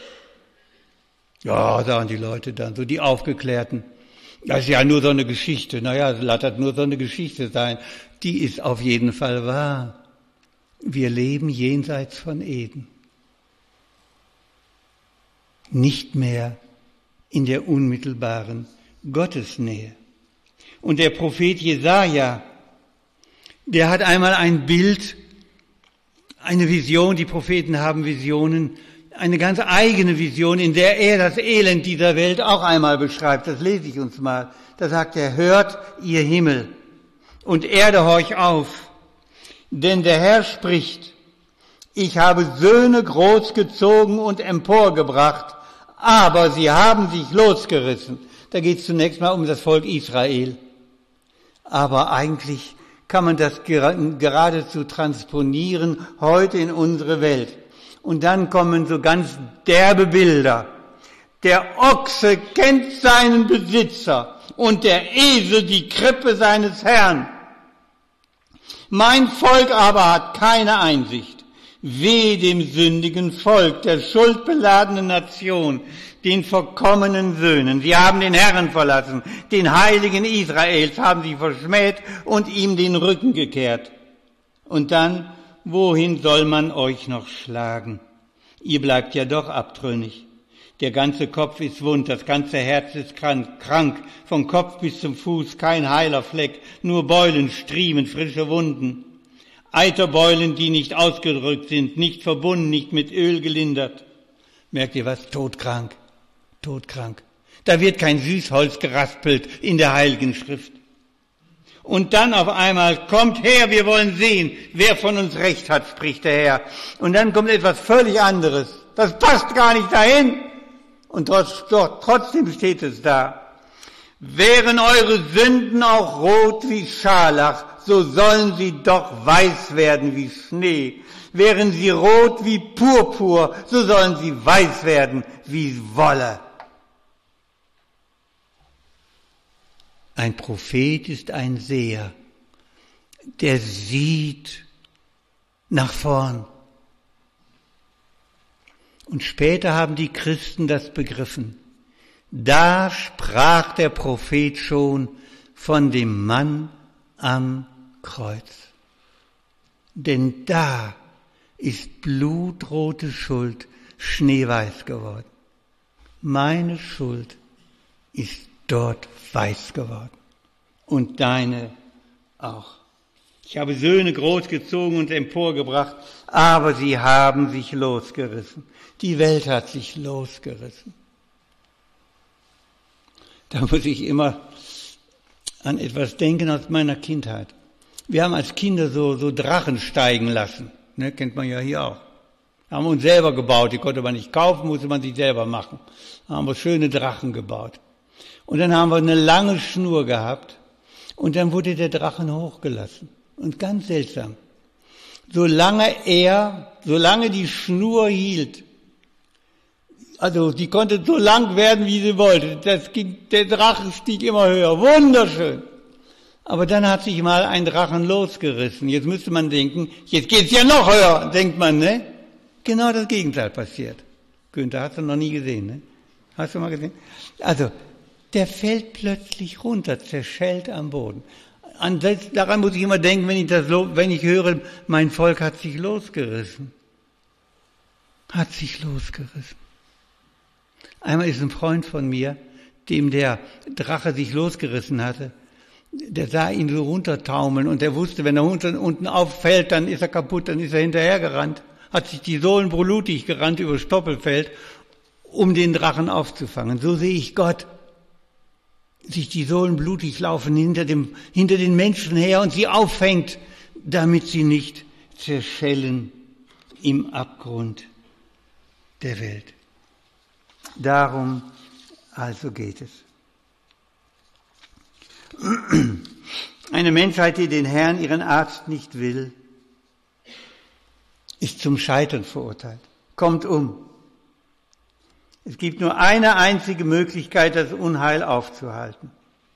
Ja, sagen die Leute dann, so die Aufgeklärten. Das ist ja nur so eine Geschichte. Naja, lass das nur so eine Geschichte sein. Die ist auf jeden Fall wahr. Wir leben jenseits von Eden. nicht mehr in der unmittelbaren Gottesnähe. Und der Prophet Jesaja, der hat einmal ein Bild, eine Vision, die Propheten haben Visionen, eine ganz eigene Vision, in der er das Elend dieser Welt auch einmal beschreibt. Das lese ich uns mal. Da sagt er, hört, ihr Himmel und Erde, horch auf, denn der Herr spricht, ich habe Söhne großgezogen und emporgebracht, aber sie haben sich losgerissen. Da geht es zunächst mal um das Volk Israel. Aber eigentlich kann man das geradezu transponieren heute in unsere Welt. Und dann kommen so ganz derbe Bilder. Der Ochse kennt seinen Besitzer und der Esel die Krippe seines Herrn. Mein Volk aber hat keine Einsicht. Wehe dem sündigen Volk, der schuldbeladenen Nation, den verkommenen Söhnen. Sie haben den Herrn verlassen, den Heiligen Israels haben sie verschmäht und ihm den Rücken gekehrt. Und dann, wohin soll man euch noch schlagen? Ihr bleibt ja doch abtrünnig. Der ganze Kopf ist wund, das ganze Herz ist krank, vom Kopf bis zum Fuß kein heiler Fleck, nur Beulen, Striemen, frische Wunden. Eiterbeulen, die nicht ausgedrückt sind, nicht verbunden, nicht mit Öl gelindert. Merkt ihr was? Todkrank. Todkrank. Da wird kein Süßholz geraspelt in der Heiligen Schrift. Und dann auf einmal, kommt her, wir wollen sehen, wer von uns Recht hat, spricht der Herr. Und dann kommt etwas völlig anderes. Das passt gar nicht dahin. Und trotzdem steht es da. Wären eure Sünden auch rot wie Scharlach, so sollen sie doch weiß werden wie Schnee. Wären sie rot wie Purpur, so sollen sie weiß werden wie Wolle. Ein Prophet ist ein Seher, der sieht nach vorn. Und später haben die Christen das begriffen. Da sprach der Prophet schon von dem Mann am Kreuz. Denn da ist blutrote Schuld schneeweiß geworden. Meine Schuld ist dort weiß geworden. Und deine auch. Ich habe Söhne großgezogen und emporgebracht, aber sie haben sich losgerissen. Die Welt hat sich losgerissen. Da muss ich immer an etwas denken aus meiner Kindheit. Wir haben als Kinder so Drachen steigen lassen. Ne, kennt man ja hier auch. Haben uns selber gebaut. Die konnte man nicht kaufen, musste man sich selber machen. Da haben wir schöne Drachen gebaut. Und dann haben wir eine lange Schnur gehabt. Und dann wurde der Drachen hochgelassen. Und ganz seltsam. Solange die Schnur hielt, also die konnte so lang werden, wie sie wollte. Der Drache stieg immer höher. Wunderschön. Aber dann hat sich mal ein Drachen losgerissen. Jetzt müsste man denken, jetzt geht's ja noch höher, denkt man, ne? Genau das Gegenteil passiert. Günther, hast du noch nie gesehen, ne? Hast du mal gesehen? Also, der fällt plötzlich runter, zerschellt am Boden. Daran muss ich immer denken, wenn ich höre, mein Volk hat sich losgerissen. Hat sich losgerissen. Einmal ist ein Freund von mir, dem der Drache sich losgerissen hatte, der sah ihn so runtertaumeln und der wusste, wenn er unten auffällt, dann ist er kaputt, dann ist er hinterhergerannt, hat sich die Sohlen blutig gerannt über Stoppelfeld, um den Drachen aufzufangen. So sehe ich Gott. Sich die Sohlen blutig laufen hinter den Menschen her und sie auffängt, damit sie nicht zerschellen im Abgrund der Welt. Darum also geht es. Eine Menschheit, die den Herrn, ihren Arzt, nicht will, ist zum Scheitern verurteilt, kommt um. Es gibt nur eine einzige Möglichkeit, das Unheil aufzuhalten.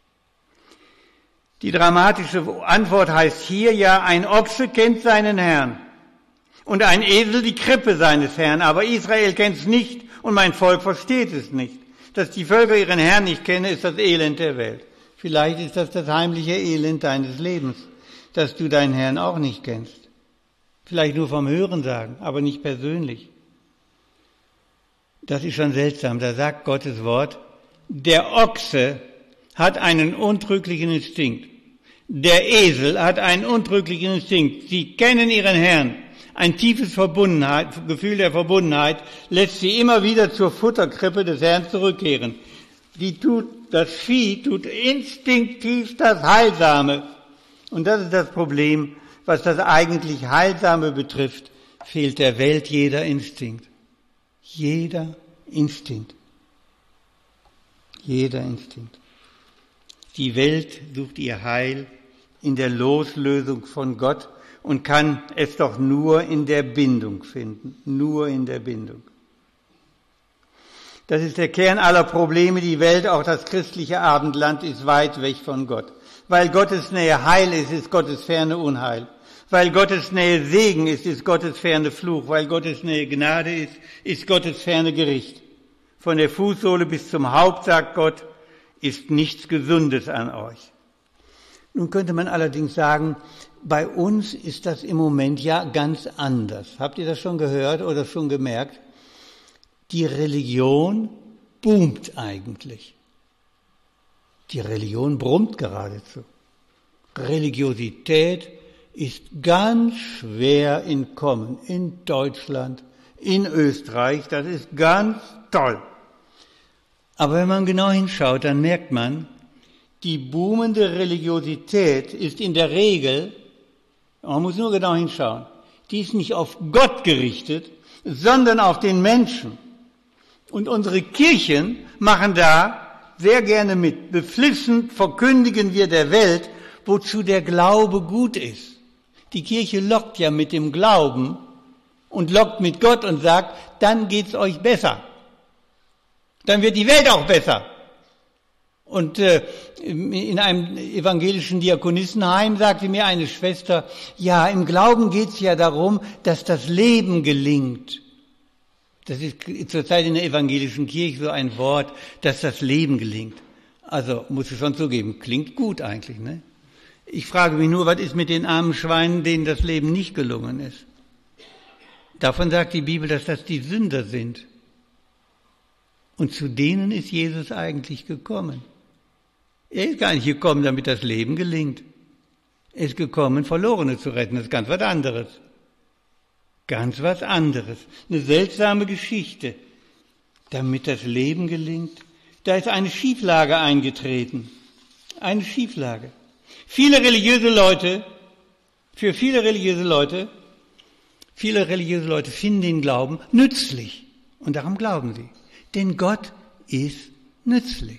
Die dramatische Antwort heißt hier ja, ein Ochse kennt seinen Herrn und ein Esel die Krippe seines Herrn, aber Israel kennt es nicht und mein Volk versteht es nicht. Dass die Völker ihren Herrn nicht kennen, ist das Elend der Welt. Vielleicht ist das heimliche Elend deines Lebens, dass du deinen Herrn auch nicht kennst. Vielleicht nur vom Hören sagen, aber nicht persönlich. Das ist schon seltsam. Da sagt Gottes Wort, der Ochse hat einen untrüglichen Instinkt. Der Esel hat einen untrüglichen Instinkt. Sie kennen ihren Herrn. Ein tiefes Gefühl der Verbundenheit lässt sie immer wieder zur Futterkrippe des Herrn zurückkehren. Das Vieh tut instinktiv das Heilsame. Und das ist das Problem, was das eigentlich Heilsame betrifft, fehlt der Welt jeder Instinkt. Jeder Instinkt. Jeder Instinkt. Die Welt sucht ihr Heil in der Loslösung von Gott und kann es doch nur in der Bindung finden. Nur in der Bindung. Das ist der Kern aller Probleme. Die Welt, auch das christliche Abendland, ist weit weg von Gott. Weil Gottes Nähe Heil ist, ist Gottes Ferne Unheil. Weil Gottes Nähe Segen ist, ist Gottes Ferne Fluch. Weil Gottes Nähe Gnade ist, ist Gottes Ferne Gericht. Von der Fußsohle bis zum Haupt, sagt Gott, ist nichts Gesundes an euch. Nun könnte man allerdings sagen, bei uns ist das im Moment ja ganz anders. Habt ihr das schon gehört oder schon gemerkt? Die Religion boomt eigentlich. Die Religion brummt geradezu. Religiosität ist ganz schwer in Kommen. In Deutschland, in Österreich, das ist ganz toll. Aber wenn man genau hinschaut, dann merkt man, die boomende Religiosität ist in der Regel, man muss nur genau hinschauen, die ist nicht auf Gott gerichtet, sondern auf den Menschen. Und unsere Kirchen machen da sehr gerne mit. Beflissen verkündigen wir der Welt, wozu der Glaube gut ist. Die Kirche lockt ja mit dem Glauben und lockt mit Gott und sagt, dann geht's euch besser. Dann wird die Welt auch besser. Und in einem evangelischen Diakonissenheim sagte mir eine Schwester, ja, im Glauben geht's ja darum, dass das Leben gelingt. Das ist zurzeit in der evangelischen Kirche so ein Wort, dass das Leben gelingt. Also, muss ich schon zugeben, klingt gut eigentlich, ne? Ich frage mich nur, was ist mit den armen Schweinen, denen das Leben nicht gelungen ist? Davon sagt die Bibel, dass das die Sünder sind. Und zu denen ist Jesus eigentlich gekommen. Er ist gar nicht gekommen, damit das Leben gelingt. Er ist gekommen, Verlorene zu retten. Das ist ganz was anderes. Ganz was anderes. Eine seltsame Geschichte. Damit das Leben gelingt. Da ist eine Schieflage eingetreten. Eine Schieflage. Viele religiöse Leute finden den Glauben nützlich. Und darum glauben sie. Denn Gott ist nützlich.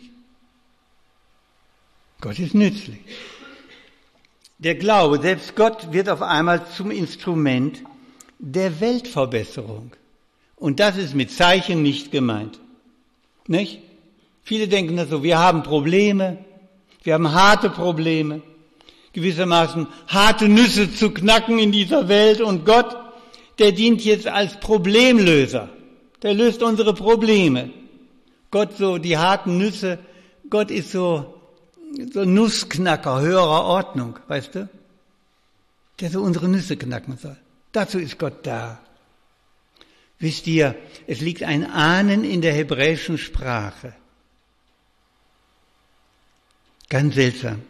Gott ist nützlich. Der Glaube, selbst Gott, wird auf einmal zum Instrument der Weltverbesserung. Und das ist mit Zeichen nicht gemeint. Nicht? Viele denken das so, wir haben Probleme, wir haben harte Probleme, gewissermaßen harte Nüsse zu knacken in dieser Welt und Gott, der dient jetzt als Problemlöser. Der löst unsere Probleme. Gott so die harten Nüsse, Gott ist so Nussknacker höherer Ordnung, weißt du? Der so unsere Nüsse knacken soll. Dazu ist Gott da. Wisst ihr, es liegt ein Ahnen in der hebräischen Sprache. Ganz seltsam.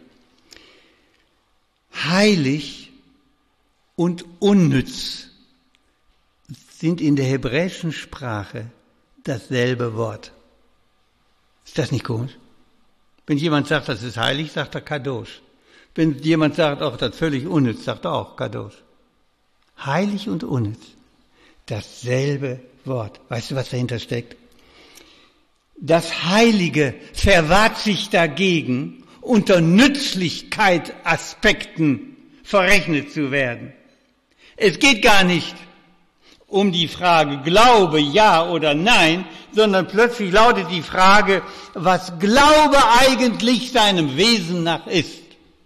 Heilig und unnütz sind in der hebräischen Sprache dasselbe Wort. Ist das nicht komisch? Wenn jemand sagt, das ist heilig, sagt er Kadosh. Wenn jemand sagt, auch das ist völlig unnütz, sagt er auch Kadosh. Heilig und unnütz. Dasselbe Wort. Weißt du, was dahinter steckt? Das Heilige verwahrt sich dagegen, unter Nützlichkeit-Aspekten verrechnet zu werden. Es geht gar nicht um die Frage Glaube, ja oder nein, sondern plötzlich lautet die Frage, was Glaube eigentlich seinem Wesen nach ist.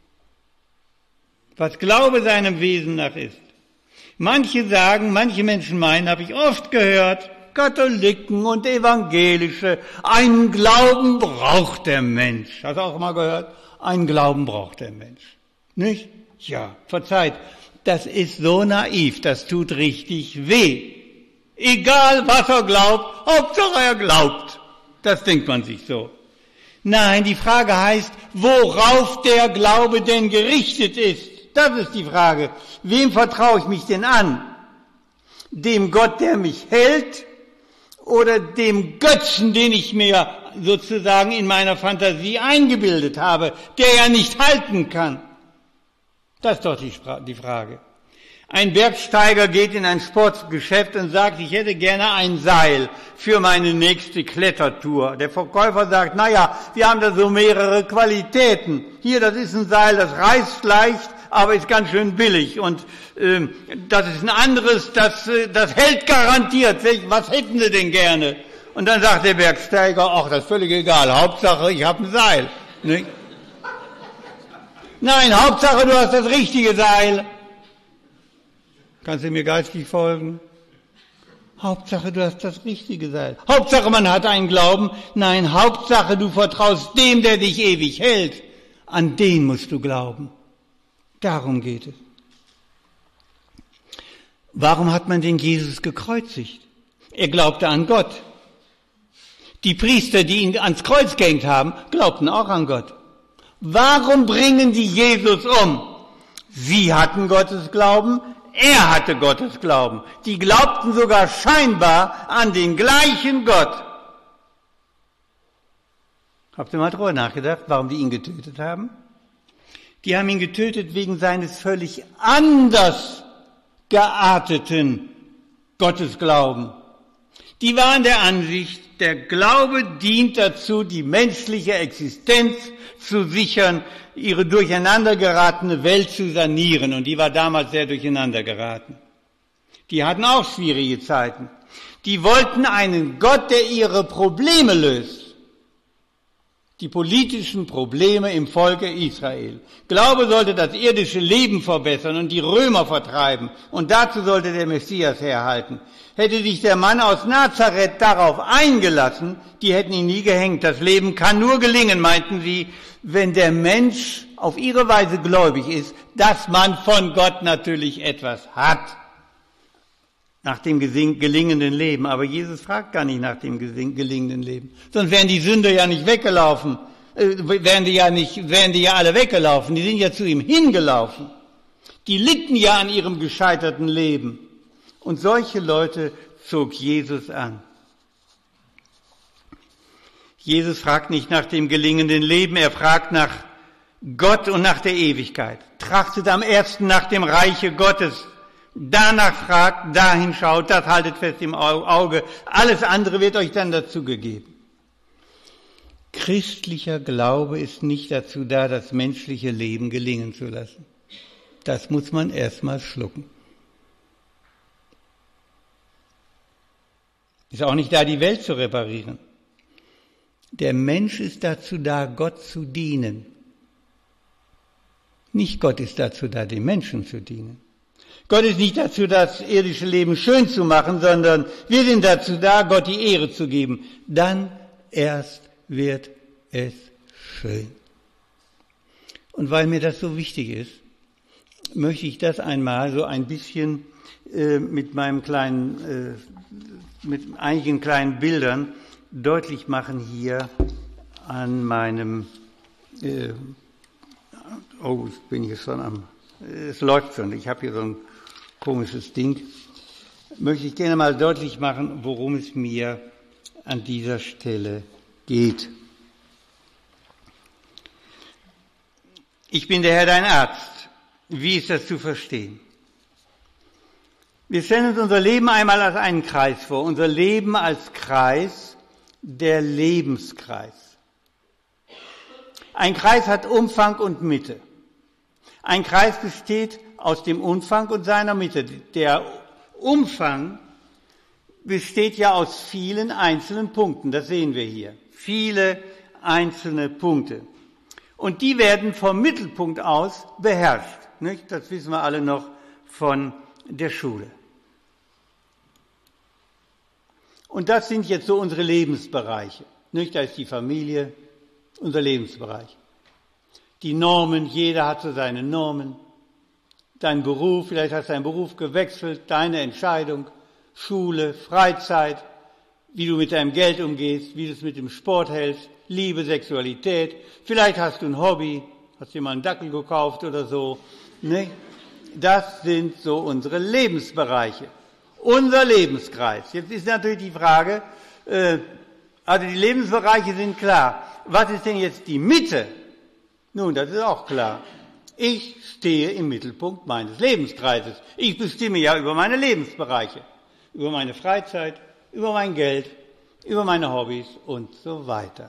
Was Glaube seinem Wesen nach ist. Manche Menschen meinen, habe ich oft gehört, Katholiken und Evangelische, einen Glauben braucht der Mensch. Hast du auch mal gehört? Einen Glauben braucht der Mensch. Nicht? Ja, verzeiht. Das ist so naiv, das tut richtig weh. Egal, was er glaubt, Hauptsache er glaubt. Das denkt man sich so. Nein, die Frage heißt, worauf der Glaube denn gerichtet ist. Das ist die Frage. Wem vertraue ich mich denn an? Dem Gott, der mich hält, oder dem Götzen, den ich mir sozusagen in meiner Fantasie eingebildet habe, der ja nicht halten kann? Das ist doch die Frage. Ein Bergsteiger geht in ein Sportgeschäft und sagt, ich hätte gerne ein Seil für meine nächste Klettertour. Der Verkäufer sagt, naja, wir haben da so mehrere Qualitäten. Hier, das ist ein Seil, das reißt leicht, aber ist ganz schön billig. Und das ist ein anderes, das hält garantiert. Was hätten Sie denn gerne? Und dann sagt der Bergsteiger, ach, das ist völlig egal. Hauptsache, ich habe ein Seil. Nicht? Nein, Hauptsache, du hast das richtige Seil. Kannst du mir geistig folgen? Hauptsache, du hast das richtige Seil. Hauptsache, man hat einen Glauben. Nein, Hauptsache, du vertraust dem, der dich ewig hält. An den musst du glauben. Darum geht es. Warum hat man den Jesus gekreuzigt? Er glaubte an Gott. Die Priester, die ihn ans Kreuz gehängt haben, glaubten auch an Gott. Warum bringen die Jesus um? Sie hatten Gottes Glauben, er hatte Gottes Glauben. Die glaubten sogar scheinbar an den gleichen Gott. Habt ihr mal drüber nachgedacht, warum die ihn getötet haben? Die haben ihn getötet wegen seines völlig anders gearteten Gottesglauben. Die waren der Ansicht, der Glaube dient dazu, die menschliche Existenz zu sichern, ihre durcheinander geratene Welt zu sanieren. Und die war damals sehr durcheinander geraten. Die hatten auch schwierige Zeiten. Die wollten einen Gott, der ihre Probleme löst. Die politischen Probleme im Volke Israel. Glaube sollte das irdische Leben verbessern und die Römer vertreiben. Und dazu sollte der Messias herhalten. Hätte sich der Mann aus Nazareth darauf eingelassen, die hätten ihn nie gehängt. Das Leben kann nur gelingen, meinten sie, wenn der Mensch auf ihre Weise gläubig ist, dass man von Gott natürlich etwas hat. Nach dem gelingenden Leben. Aber Jesus fragt gar nicht nach dem gelingenden Leben. Sonst wären die Sünder ja nicht weggelaufen. Wären die ja alle weggelaufen. Die sind ja zu ihm hingelaufen. Die litten ja an ihrem gescheiterten Leben. Und solche Leute zog Jesus an. Jesus fragt nicht nach dem gelingenden Leben, er fragt nach Gott und nach der Ewigkeit. Trachtet am ersten nach dem Reiche Gottes. Danach fragt, dahin schaut, das haltet fest im Auge. Alles andere wird euch dann dazu gegeben. Christlicher Glaube ist nicht dazu da, das menschliche Leben gelingen zu lassen. Das muss man erstmal schlucken. Ist auch nicht da, die Welt zu reparieren. Der Mensch ist dazu da, Gott zu dienen. Nicht Gott ist dazu da, dem Menschen zu dienen. Gott ist nicht dazu, das irdische Leben schön zu machen, sondern wir sind dazu da, Gott die Ehre zu geben. Dann erst wird es schön. Und weil mir das so wichtig ist, möchte ich das einmal so ein bisschen mit einigen kleinen Bildern deutlich machen hier an meinem, es läuft schon, ich habe hier so ein komisches Ding, möchte ich gerne mal deutlich machen, worum es mir an dieser Stelle geht. Ich bin der Herr, dein Arzt. Wie ist das zu verstehen? Wir stellen uns unser Leben einmal als einen Kreis vor. Unser Leben als Kreis, der Lebenskreis. Ein Kreis hat Umfang und Mitte. Ein Kreis besteht aus dem Umfang und seiner Mitte. Der Umfang besteht ja aus vielen einzelnen Punkten. Das sehen wir hier. Viele einzelne Punkte. Und die werden vom Mittelpunkt aus beherrscht. Nicht? Das wissen wir alle noch von der Schule. Und das sind jetzt so unsere Lebensbereiche. Nicht? Da ist die Familie, unser Lebensbereich. Die Normen, jeder hat so seine Normen. Dein Beruf, vielleicht hast du deinen Beruf gewechselt, deine Entscheidung. Schule, Freizeit, wie du mit deinem Geld umgehst, wie du es mit dem Sport hältst, Liebe, Sexualität. Vielleicht hast du ein Hobby, hast dir mal einen Dackel gekauft oder so. Ne? Das sind so unsere Lebensbereiche, unser Lebenskreis. Jetzt ist natürlich die Frage, also die Lebensbereiche sind klar. Was ist denn jetzt die Mitte? Nun, das ist auch klar. Ich stehe im Mittelpunkt meines Lebenskreises. Ich bestimme ja über meine Lebensbereiche, über meine Freizeit, über mein Geld, über meine Hobbys und so weiter.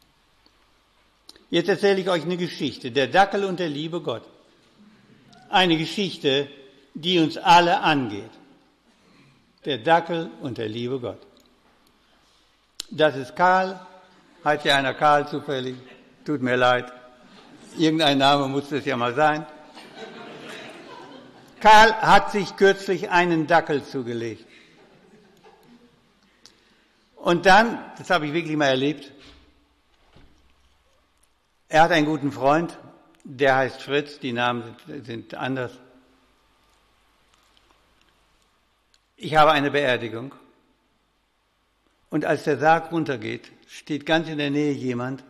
Jetzt erzähle ich euch eine Geschichte, der Dackel und der liebe Gott. Eine Geschichte, die uns alle angeht. Der Dackel und der liebe Gott. Das ist Karl. Heißt ja einer Karl zufällig? Tut mir leid. Irgendein Name muss es ja mal sein. Karl hat sich kürzlich einen Dackel zugelegt. Und dann, das habe ich wirklich mal erlebt, er hat einen guten Freund, der heißt Fritz, die Namen sind anders. Ich habe eine Beerdigung. Und als der Sarg runtergeht, steht ganz in der Nähe jemand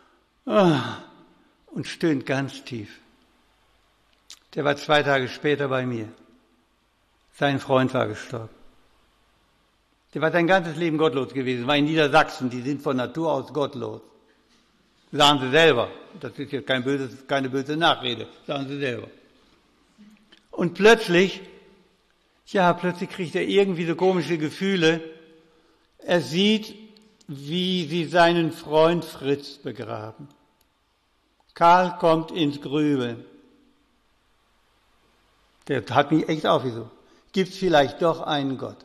und stöhnt ganz tief. Der war 2 Tage später bei mir. Sein Freund war gestorben. Der war sein ganzes Leben gottlos gewesen, war in Niedersachsen, die sind von Natur aus gottlos. Sagen sie selber. Das ist jetzt keine böse Nachrede, sagen sie selber. Und plötzlich kriegt er irgendwie so komische Gefühle. Er sieht, wie sie seinen Freund Fritz begraben. Karl kommt ins Grübeln. Der hat mich echt aufgesucht. Gibt es vielleicht doch einen Gott?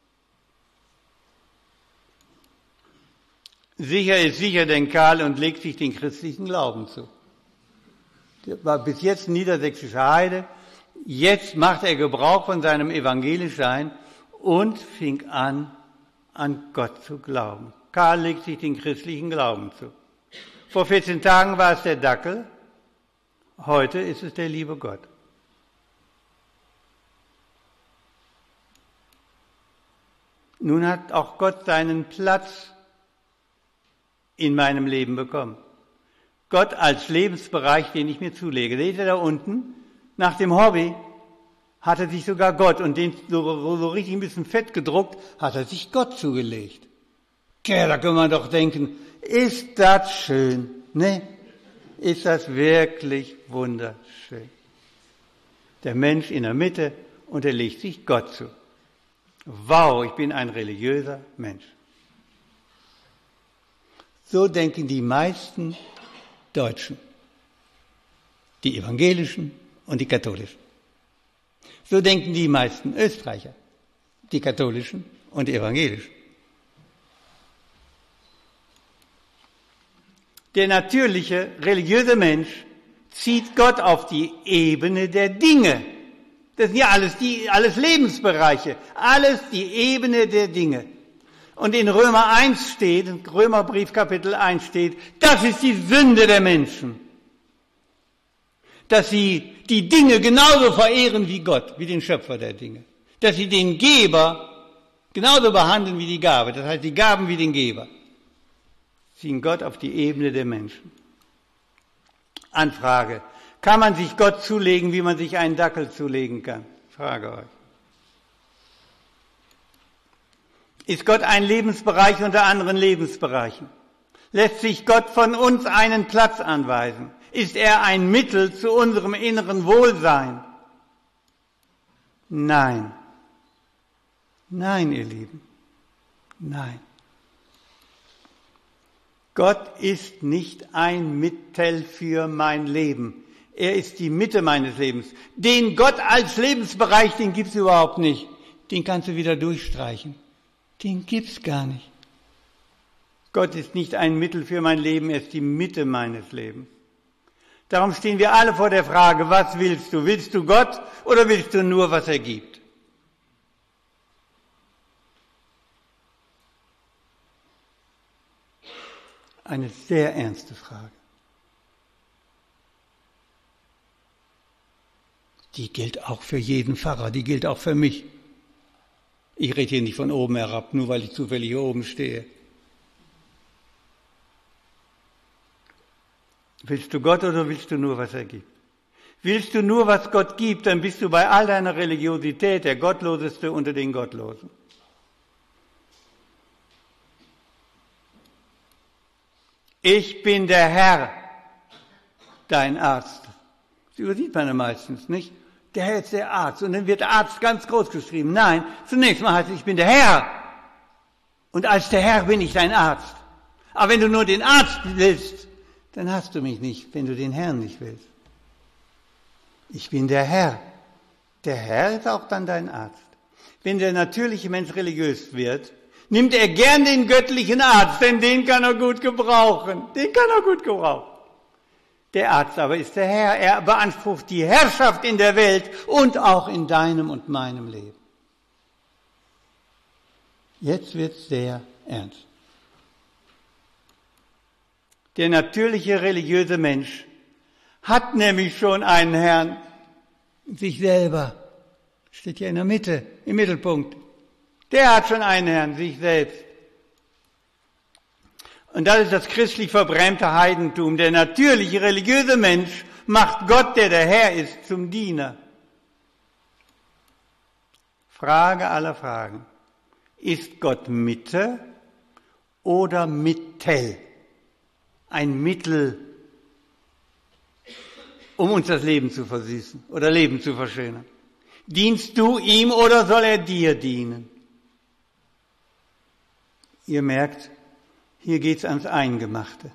Sicher ist sicher, denkt Karl und legt sich den christlichen Glauben zu. Der war bis jetzt ein niedersächsischer Heide. Jetzt macht er Gebrauch von seinem Evangelischsein und fing an Gott zu glauben. Karl legt sich den christlichen Glauben zu. Vor 14 Tagen war es der Dackel, heute ist es der liebe Gott. Nun hat auch Gott seinen Platz in meinem Leben bekommen. Gott als Lebensbereich, den ich mir zulege. Seht ihr da unten? Nach dem Hobby hat er sich sogar Gott, und den so richtig ein bisschen fett gedruckt, hat er sich Gott zugelegt. Tja, da kann man doch denken, ist das schön, ne? Ist das wirklich wunderschön. Der Mensch in der Mitte und er legt sich Gott zu. Wow, ich bin ein religiöser Mensch. So denken die meisten Deutschen, die Evangelischen und die Katholischen. So denken die meisten Österreicher, die Katholischen und die Evangelischen. Der natürliche, religiöse Mensch zieht Gott auf die Ebene der Dinge. Das sind ja alles Lebensbereiche, alles die Ebene der Dinge. Und in Römer 1 steht, in Römerbrief Kapitel 1 steht, das ist die Sünde der Menschen. Dass sie die Dinge genauso verehren wie Gott, wie den Schöpfer der Dinge. Dass sie den Geber genauso behandeln wie die Gabe, das heißt die Gaben wie den Geber. Ziehen Gott auf die Ebene der Menschen. Anfrage. Kann man sich Gott zulegen, wie man sich einen Dackel zulegen kann? Frage euch. Ist Gott ein Lebensbereich unter anderen Lebensbereichen? Lässt sich Gott von uns einen Platz anweisen? Ist er ein Mittel zu unserem inneren Wohlsein? Nein. Nein, ihr Lieben. Nein. Gott ist nicht ein Mittel für mein Leben. Er ist die Mitte meines Lebens. Den Gott als Lebensbereich, den gibt's überhaupt nicht. Den kannst du wieder durchstreichen. Den gibt's gar nicht. Gott ist nicht ein Mittel für mein Leben, er ist die Mitte meines Lebens. Darum stehen wir alle vor der Frage, was willst du? Willst du Gott oder willst du nur, was er gibt? Eine sehr ernste Frage. Die gilt auch für jeden Pfarrer, die gilt auch für mich. Ich rede hier nicht von oben herab, nur weil ich zufällig hier oben stehe. Willst du Gott oder willst du nur, was er gibt? Willst du nur, was Gott gibt, dann bist du bei all deiner Religiosität der Gottloseste unter den Gottlosen. Ich bin der Herr, dein Arzt. Das übersieht man ja meistens, nicht? Der Herr ist der Arzt. Und dann wird Arzt ganz groß geschrieben. Nein, zunächst mal heißt es, ich bin der Herr. Und als der Herr bin ich dein Arzt. Aber wenn du nur den Arzt willst, dann hast du mich nicht, wenn du den Herrn nicht willst. Ich bin der Herr. Der Herr ist auch dann dein Arzt. Wenn der natürliche Mensch religiös wird, nimmt er gern den göttlichen Arzt, denn den kann er gut gebrauchen. Den kann er gut gebrauchen. Der Arzt aber ist der Herr. Er beansprucht die Herrschaft in der Welt und auch in deinem und meinem Leben. Jetzt wird's sehr ernst. Der natürliche religiöse Mensch hat nämlich schon einen Herrn, sich selber. Steht hier in der Mitte, im Mittelpunkt. Der hat schon einen Herrn, sich selbst. Und das ist das christlich verbrämte Heidentum. Der natürliche religiöse Mensch macht Gott, der Herr ist, zum Diener. Frage aller Fragen. Ist Gott Mitte oder Mittel? Ein Mittel, um uns das Leben zu versüßen oder Leben zu verschönern. Dienst du ihm oder soll er dir dienen? Ihr merkt, hier geht's ans Eingemachte.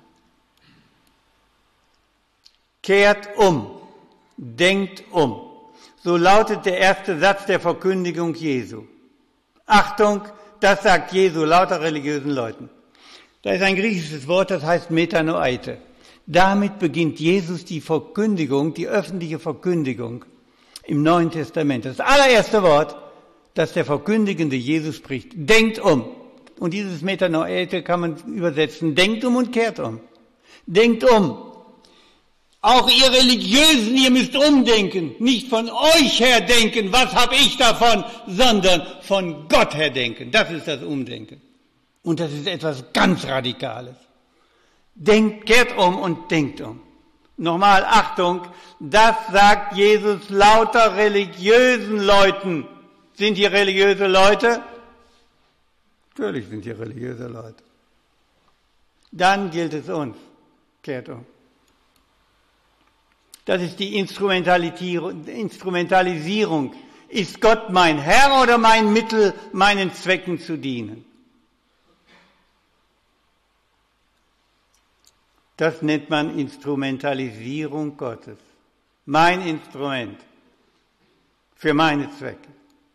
Kehrt um, denkt um. So lautet der erste Satz der Verkündigung Jesu. Achtung, das sagt Jesu lauter religiösen Leuten. Da ist ein griechisches Wort, das heißt Metanoeite. Damit beginnt Jesus die Verkündigung, die öffentliche Verkündigung im Neuen Testament. Das allererste Wort, das der verkündigende Jesus spricht. Denkt um. Und dieses Metanoeite kann man übersetzen. Denkt um und kehrt um. Denkt um. Auch ihr Religiösen, ihr müsst umdenken. Nicht von euch her denken, was habe ich davon, sondern von Gott her denken. Das ist das Umdenken. Und das ist etwas ganz Radikales. Denkt, kehrt um und denkt um. Nochmal, Achtung, das sagt Jesus lauter religiösen Leuten. Sind hier religiöse Leute? Natürlich sind hier religiöse Leute. Dann gilt es uns. Kehrt um. Das ist die Instrumentalisierung. Ist Gott mein Herr oder mein Mittel, meinen Zwecken zu dienen? Das nennt man Instrumentalisierung Gottes. Mein Instrument für meine Zwecke.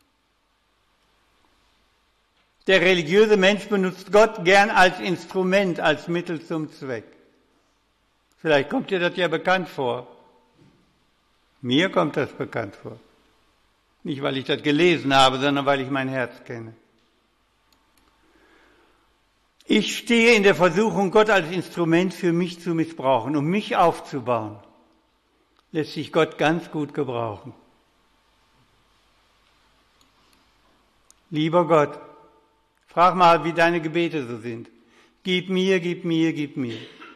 Der religiöse Mensch benutzt Gott gern als Instrument, als Mittel zum Zweck. Vielleicht kommt dir das ja bekannt vor. Mir kommt das bekannt vor. Nicht, weil ich das gelesen habe, sondern weil ich mein Herz kenne. Ich stehe in der Versuchung, Gott als Instrument für mich zu missbrauchen, um mich aufzubauen. Lässt sich Gott ganz gut gebrauchen. Lieber Gott, frag mal, wie deine Gebete so sind. Gib mir, gib mir, gib mir.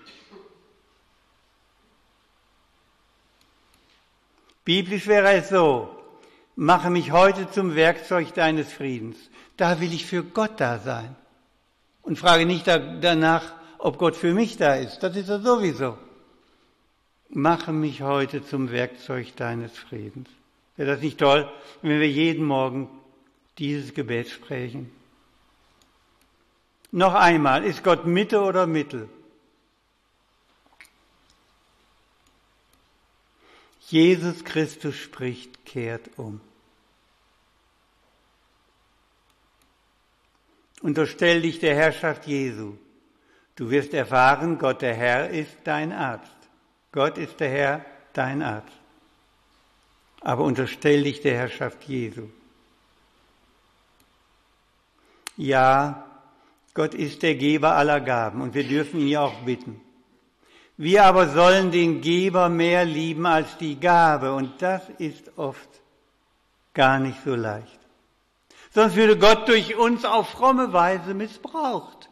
Biblisch wäre es so, mache mich heute zum Werkzeug deines Friedens. Da will ich für Gott da sein. Und frage nicht danach, ob Gott für mich da ist. Das ist er sowieso. Mache mich heute zum Werkzeug deines Friedens. Wäre das nicht toll, wenn wir jeden Morgen dieses Gebet sprechen? Noch einmal, ist Gott Mitte oder Mittel? Jesus Christus spricht, kehrt um. Unterstell dich der Herrschaft Jesu. Du wirst erfahren, Gott der Herr ist dein Arzt. Gott ist der Herr, dein Arzt. Aber unterstell dich der Herrschaft Jesu. Ja, Gott ist der Geber aller Gaben und wir dürfen ihn ja auch bitten. Wir aber sollen den Geber mehr lieben als die Gabe und das ist oft gar nicht so leicht. Sonst würde Gott durch uns auf fromme Weise missbraucht.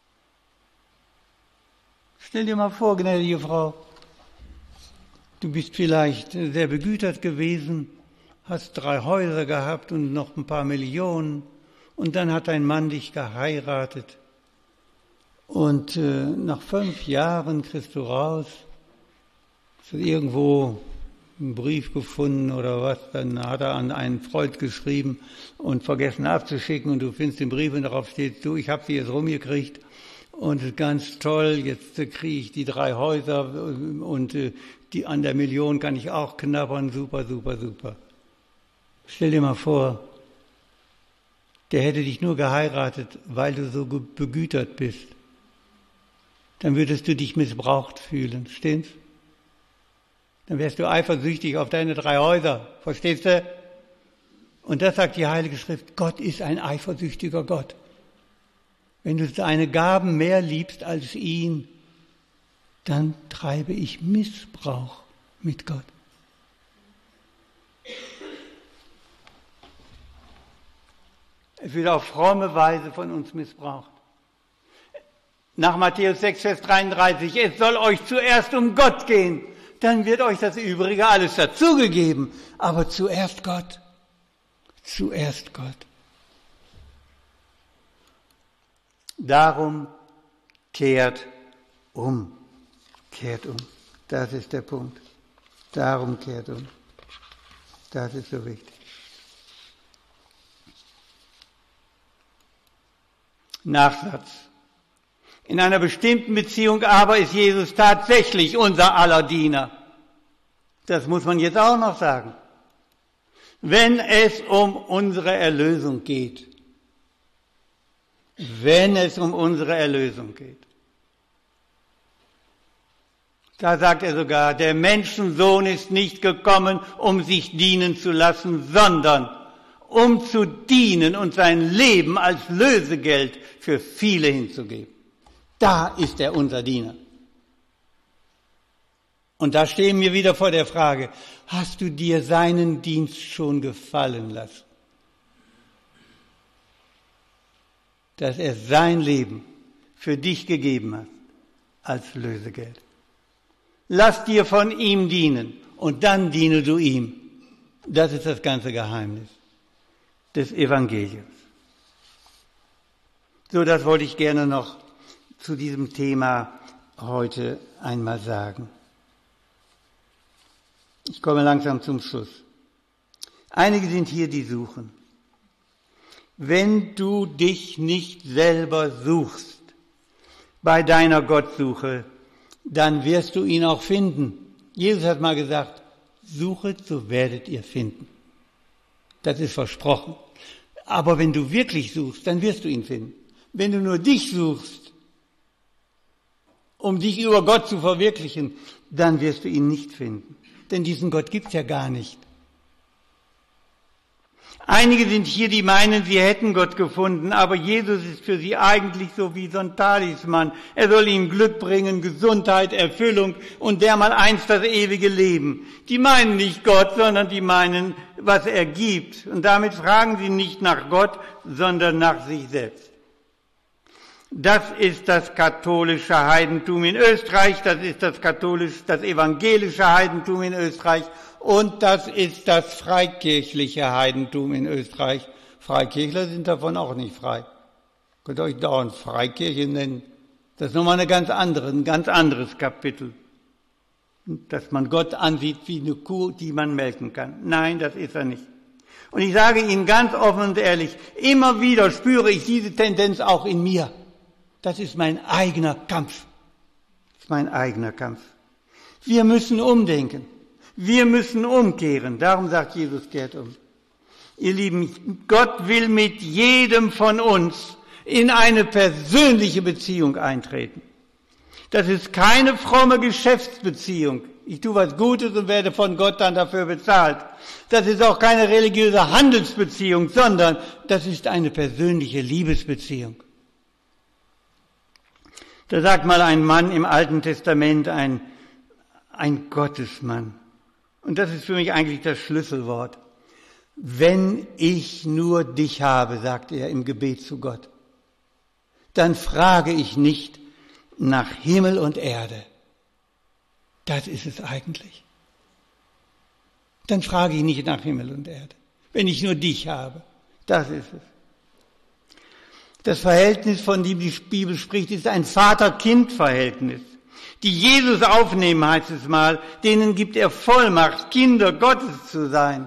Stell dir mal vor, gnädige Frau, du bist vielleicht sehr begütert gewesen, hast 3 Häuser gehabt und noch ein paar Millionen und dann hat dein Mann dich geheiratet und nach 5 Jahren kriegst du raus, hast du irgendwo einen Brief gefunden oder was, dann hat er an einen Freund geschrieben und vergessen abzuschicken und du findest den Brief und darauf steht, du, ich habe sie jetzt rumgekriegt und ganz toll, jetzt kriege ich die 3 Häuser und die an der Million kann ich auch knabbern, super, super, super. Stell dir mal vor, der hätte dich nur geheiratet, weil du so begütert bist. Dann würdest du dich missbraucht fühlen, stimmt's? Dann wärst du eifersüchtig auf deine 3 Häuser, verstehst du? Und das sagt die Heilige Schrift, Gott ist ein eifersüchtiger Gott. Wenn du deine Gaben mehr liebst als ihn, dann treibe ich Missbrauch mit Gott. Es wird auf fromme Weise von uns missbraucht. Nach Matthäus 6, Vers 33, es soll euch zuerst um Gott gehen, dann wird euch das Übrige alles dazugegeben. Aber zuerst Gott. Zuerst Gott. Darum kehrt um. Kehrt um. Das ist der Punkt. Darum kehrt um. Das ist so wichtig. Nachsatz. In einer bestimmten Beziehung aber ist Jesus tatsächlich unser aller Diener. Das muss man jetzt auch noch sagen. Wenn es um unsere Erlösung geht. Wenn es um unsere Erlösung geht. Da sagt er sogar, der Menschensohn ist nicht gekommen, um sich dienen zu lassen, sondern um zu dienen und sein Leben als Lösegeld für viele hinzugeben. Da ist er unser Diener. Und da stehen wir wieder vor der Frage, hast du dir seinen Dienst schon gefallen lassen? Dass er sein Leben für dich gegeben hat als Lösegeld. Lass dir von ihm dienen und dann diene du ihm. Das ist das ganze Geheimnis des Evangeliums. So, das wollte ich gerne noch zu diesem Thema heute einmal sagen. Ich komme langsam zum Schluss. Einige sind hier, die suchen. Wenn du dich nicht selber suchst bei deiner Gottsuche, dann wirst du ihn auch finden. Jesus hat mal gesagt, suchet, so werdet ihr finden. Das ist versprochen. Aber wenn du wirklich suchst, dann wirst du ihn finden. Wenn du nur dich suchst, um dich über Gott zu verwirklichen, dann wirst du ihn nicht finden. Denn diesen Gott gibt's ja gar nicht. Einige sind hier, die meinen, sie hätten Gott gefunden, aber Jesus ist für sie eigentlich so wie so ein Talisman. Er soll ihnen Glück bringen, Gesundheit, Erfüllung und dermal einst das ewige Leben. Die meinen nicht Gott, sondern die meinen, was er gibt. Und damit fragen sie nicht nach Gott, sondern nach sich selbst. Das ist das katholische Heidentum in Österreich, das ist das evangelische Heidentum in Österreich und das ist das freikirchliche Heidentum in Österreich. Freikirchler sind davon auch nicht frei. Könnt ihr euch dauernd Freikirche nennen. Das ist nochmal ein ganz anderes Kapitel. Dass man Gott ansieht wie eine Kuh, die man melken kann. Nein, das ist er nicht. Und ich sage Ihnen ganz offen und ehrlich, immer wieder spüre ich diese Tendenz auch in mir. Das ist mein eigener Kampf. Das ist mein eigener Kampf. Wir müssen umdenken. Wir müssen umkehren. Darum sagt Jesus, kehrt um. Ihr Lieben, Gott will mit jedem von uns in eine persönliche Beziehung eintreten. Das ist keine fromme Geschäftsbeziehung. Ich tue was Gutes und werde von Gott dann dafür bezahlt. Das ist auch keine religiöse Handelsbeziehung, sondern das ist eine persönliche Liebesbeziehung. Da sagt mal ein Mann im Alten Testament, ein Gottesmann. Und das ist für mich eigentlich das Schlüsselwort. wenn ich nur dich habe, sagt er im Gebet zu Gott, dann frage ich nicht nach Himmel und Erde. Das ist es eigentlich. Dann frage ich nicht nach Himmel und Erde, wenn ich nur dich habe. Das ist es. Das Verhältnis, von dem die Bibel spricht, ist ein Vater-Kind-Verhältnis. Die Jesus aufnehmen, heißt es mal, denen gibt er Vollmacht, Kinder Gottes zu sein.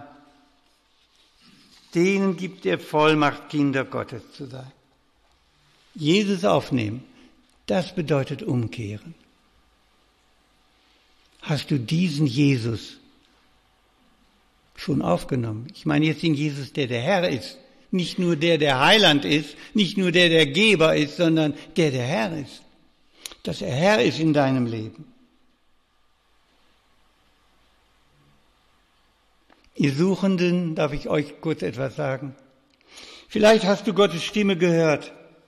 Denen gibt er Vollmacht, Kinder Gottes zu sein. Jesus aufnehmen, das bedeutet umkehren. Hast du diesen Jesus schon aufgenommen? Ich meine jetzt den Jesus, der Herr ist. Nicht nur der Heiland ist, nicht nur der Geber ist, sondern der Herr ist. Dass er Herr ist in deinem Leben. Ihr Suchenden, darf ich euch kurz etwas sagen? Vielleicht hast du Gottes Stimme gehört.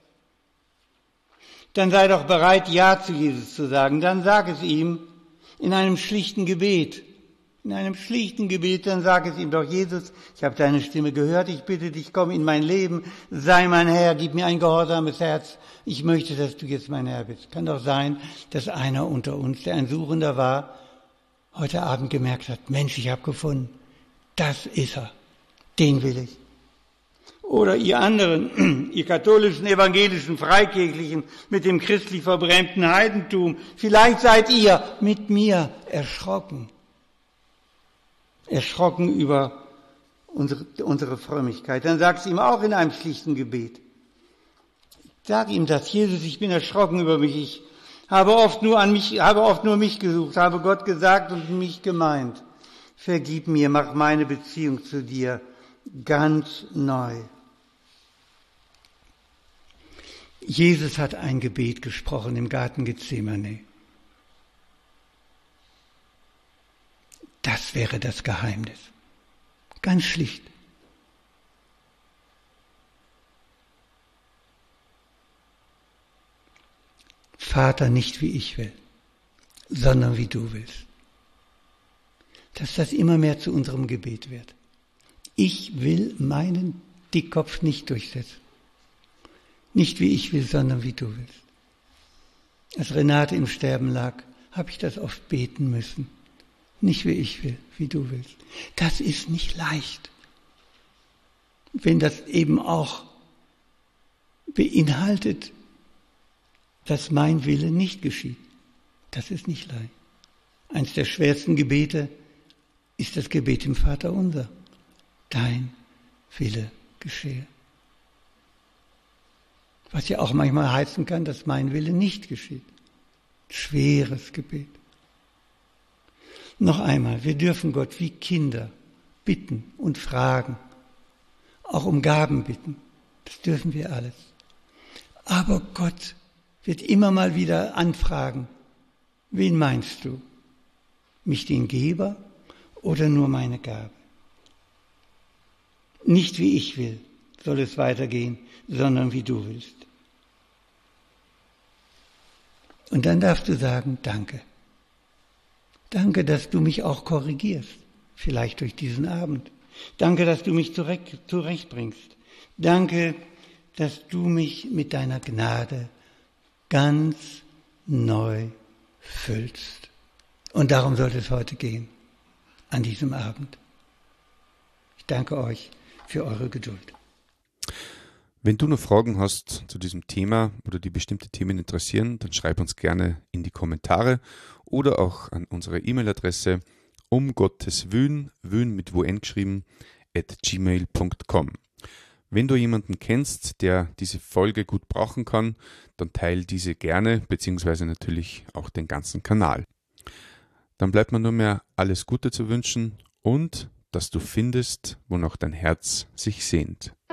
Dann sei doch bereit, Ja zu Jesus zu sagen. Dann sag es ihm in einem schlichten Gebet. In einem schlichten Gebet, dann sag es ihm doch, Jesus, ich habe deine Stimme gehört, ich bitte dich, komm in mein Leben, sei mein Herr, gib mir ein gehorsames Herz. Ich möchte, dass du jetzt mein Herr bist. Kann doch sein, dass einer unter uns, der ein Suchender war, heute Abend gemerkt hat, Mensch, ich habe gefunden, das ist er, den will ich. Oder ihr anderen, ihr katholischen, evangelischen, freikirchlichen, mit dem christlich verbrämten Heidentum, vielleicht seid ihr mit mir erschrocken über unsere Frömmigkeit. Dann sag's ihm auch in einem schlichten Gebet. Sag ihm das, Jesus, ich bin erschrocken über mich, ich habe oft nur mich gesucht, habe Gott gesagt und mich gemeint. Vergib mir, mach meine Beziehung zu dir ganz neu. Jesus hat ein Gebet gesprochen im Garten Gethsemane. Das wäre das Geheimnis. Ganz schlicht. Vater, nicht wie ich will, sondern wie du willst. Dass das immer mehr zu unserem Gebet wird. Ich will meinen Dickkopf nicht durchsetzen. Nicht wie ich will, sondern wie du willst. Als Renate im Sterben lag, habe ich das oft beten müssen. Nicht wie ich will, wie du willst. Das ist nicht leicht. Wenn das eben auch beinhaltet, dass mein Wille nicht geschieht. Das ist nicht leicht. Eins der schwersten Gebete ist das Gebet im Vaterunser. Dein Wille geschehe. Was ja auch manchmal heißen kann, dass mein Wille nicht geschieht. Schweres Gebet. Noch einmal, wir dürfen Gott wie Kinder bitten und fragen. Auch um Gaben bitten. Das dürfen wir alles. Aber Gott wird immer mal wieder anfragen, wen meinst du? Mich, den Geber, oder nur meine Gabe? Nicht wie ich will, soll es weitergehen, sondern wie du willst. Und dann darfst du sagen, danke. Danke, dass du mich auch korrigierst, vielleicht durch diesen Abend. Danke, dass du mich zurechtbringst. Danke, dass du mich mit deiner Gnade ganz neu füllst. Und darum sollte es heute gehen, an diesem Abend. Ich danke euch für eure Geduld. Wenn du noch Fragen hast zu diesem Thema oder die bestimmte Themen interessieren, dann schreib uns gerne in die Kommentare oder auch an unsere E-Mail-Adresse Gottes Wün mit WN geschrieben, @gmail.com. Wenn du jemanden kennst, der diese Folge gut brauchen kann, dann teile diese gerne, beziehungsweise natürlich auch den ganzen Kanal. Dann bleibt mir nur mehr alles Gute zu wünschen und dass du findest, wonach dein Herz sich sehnt.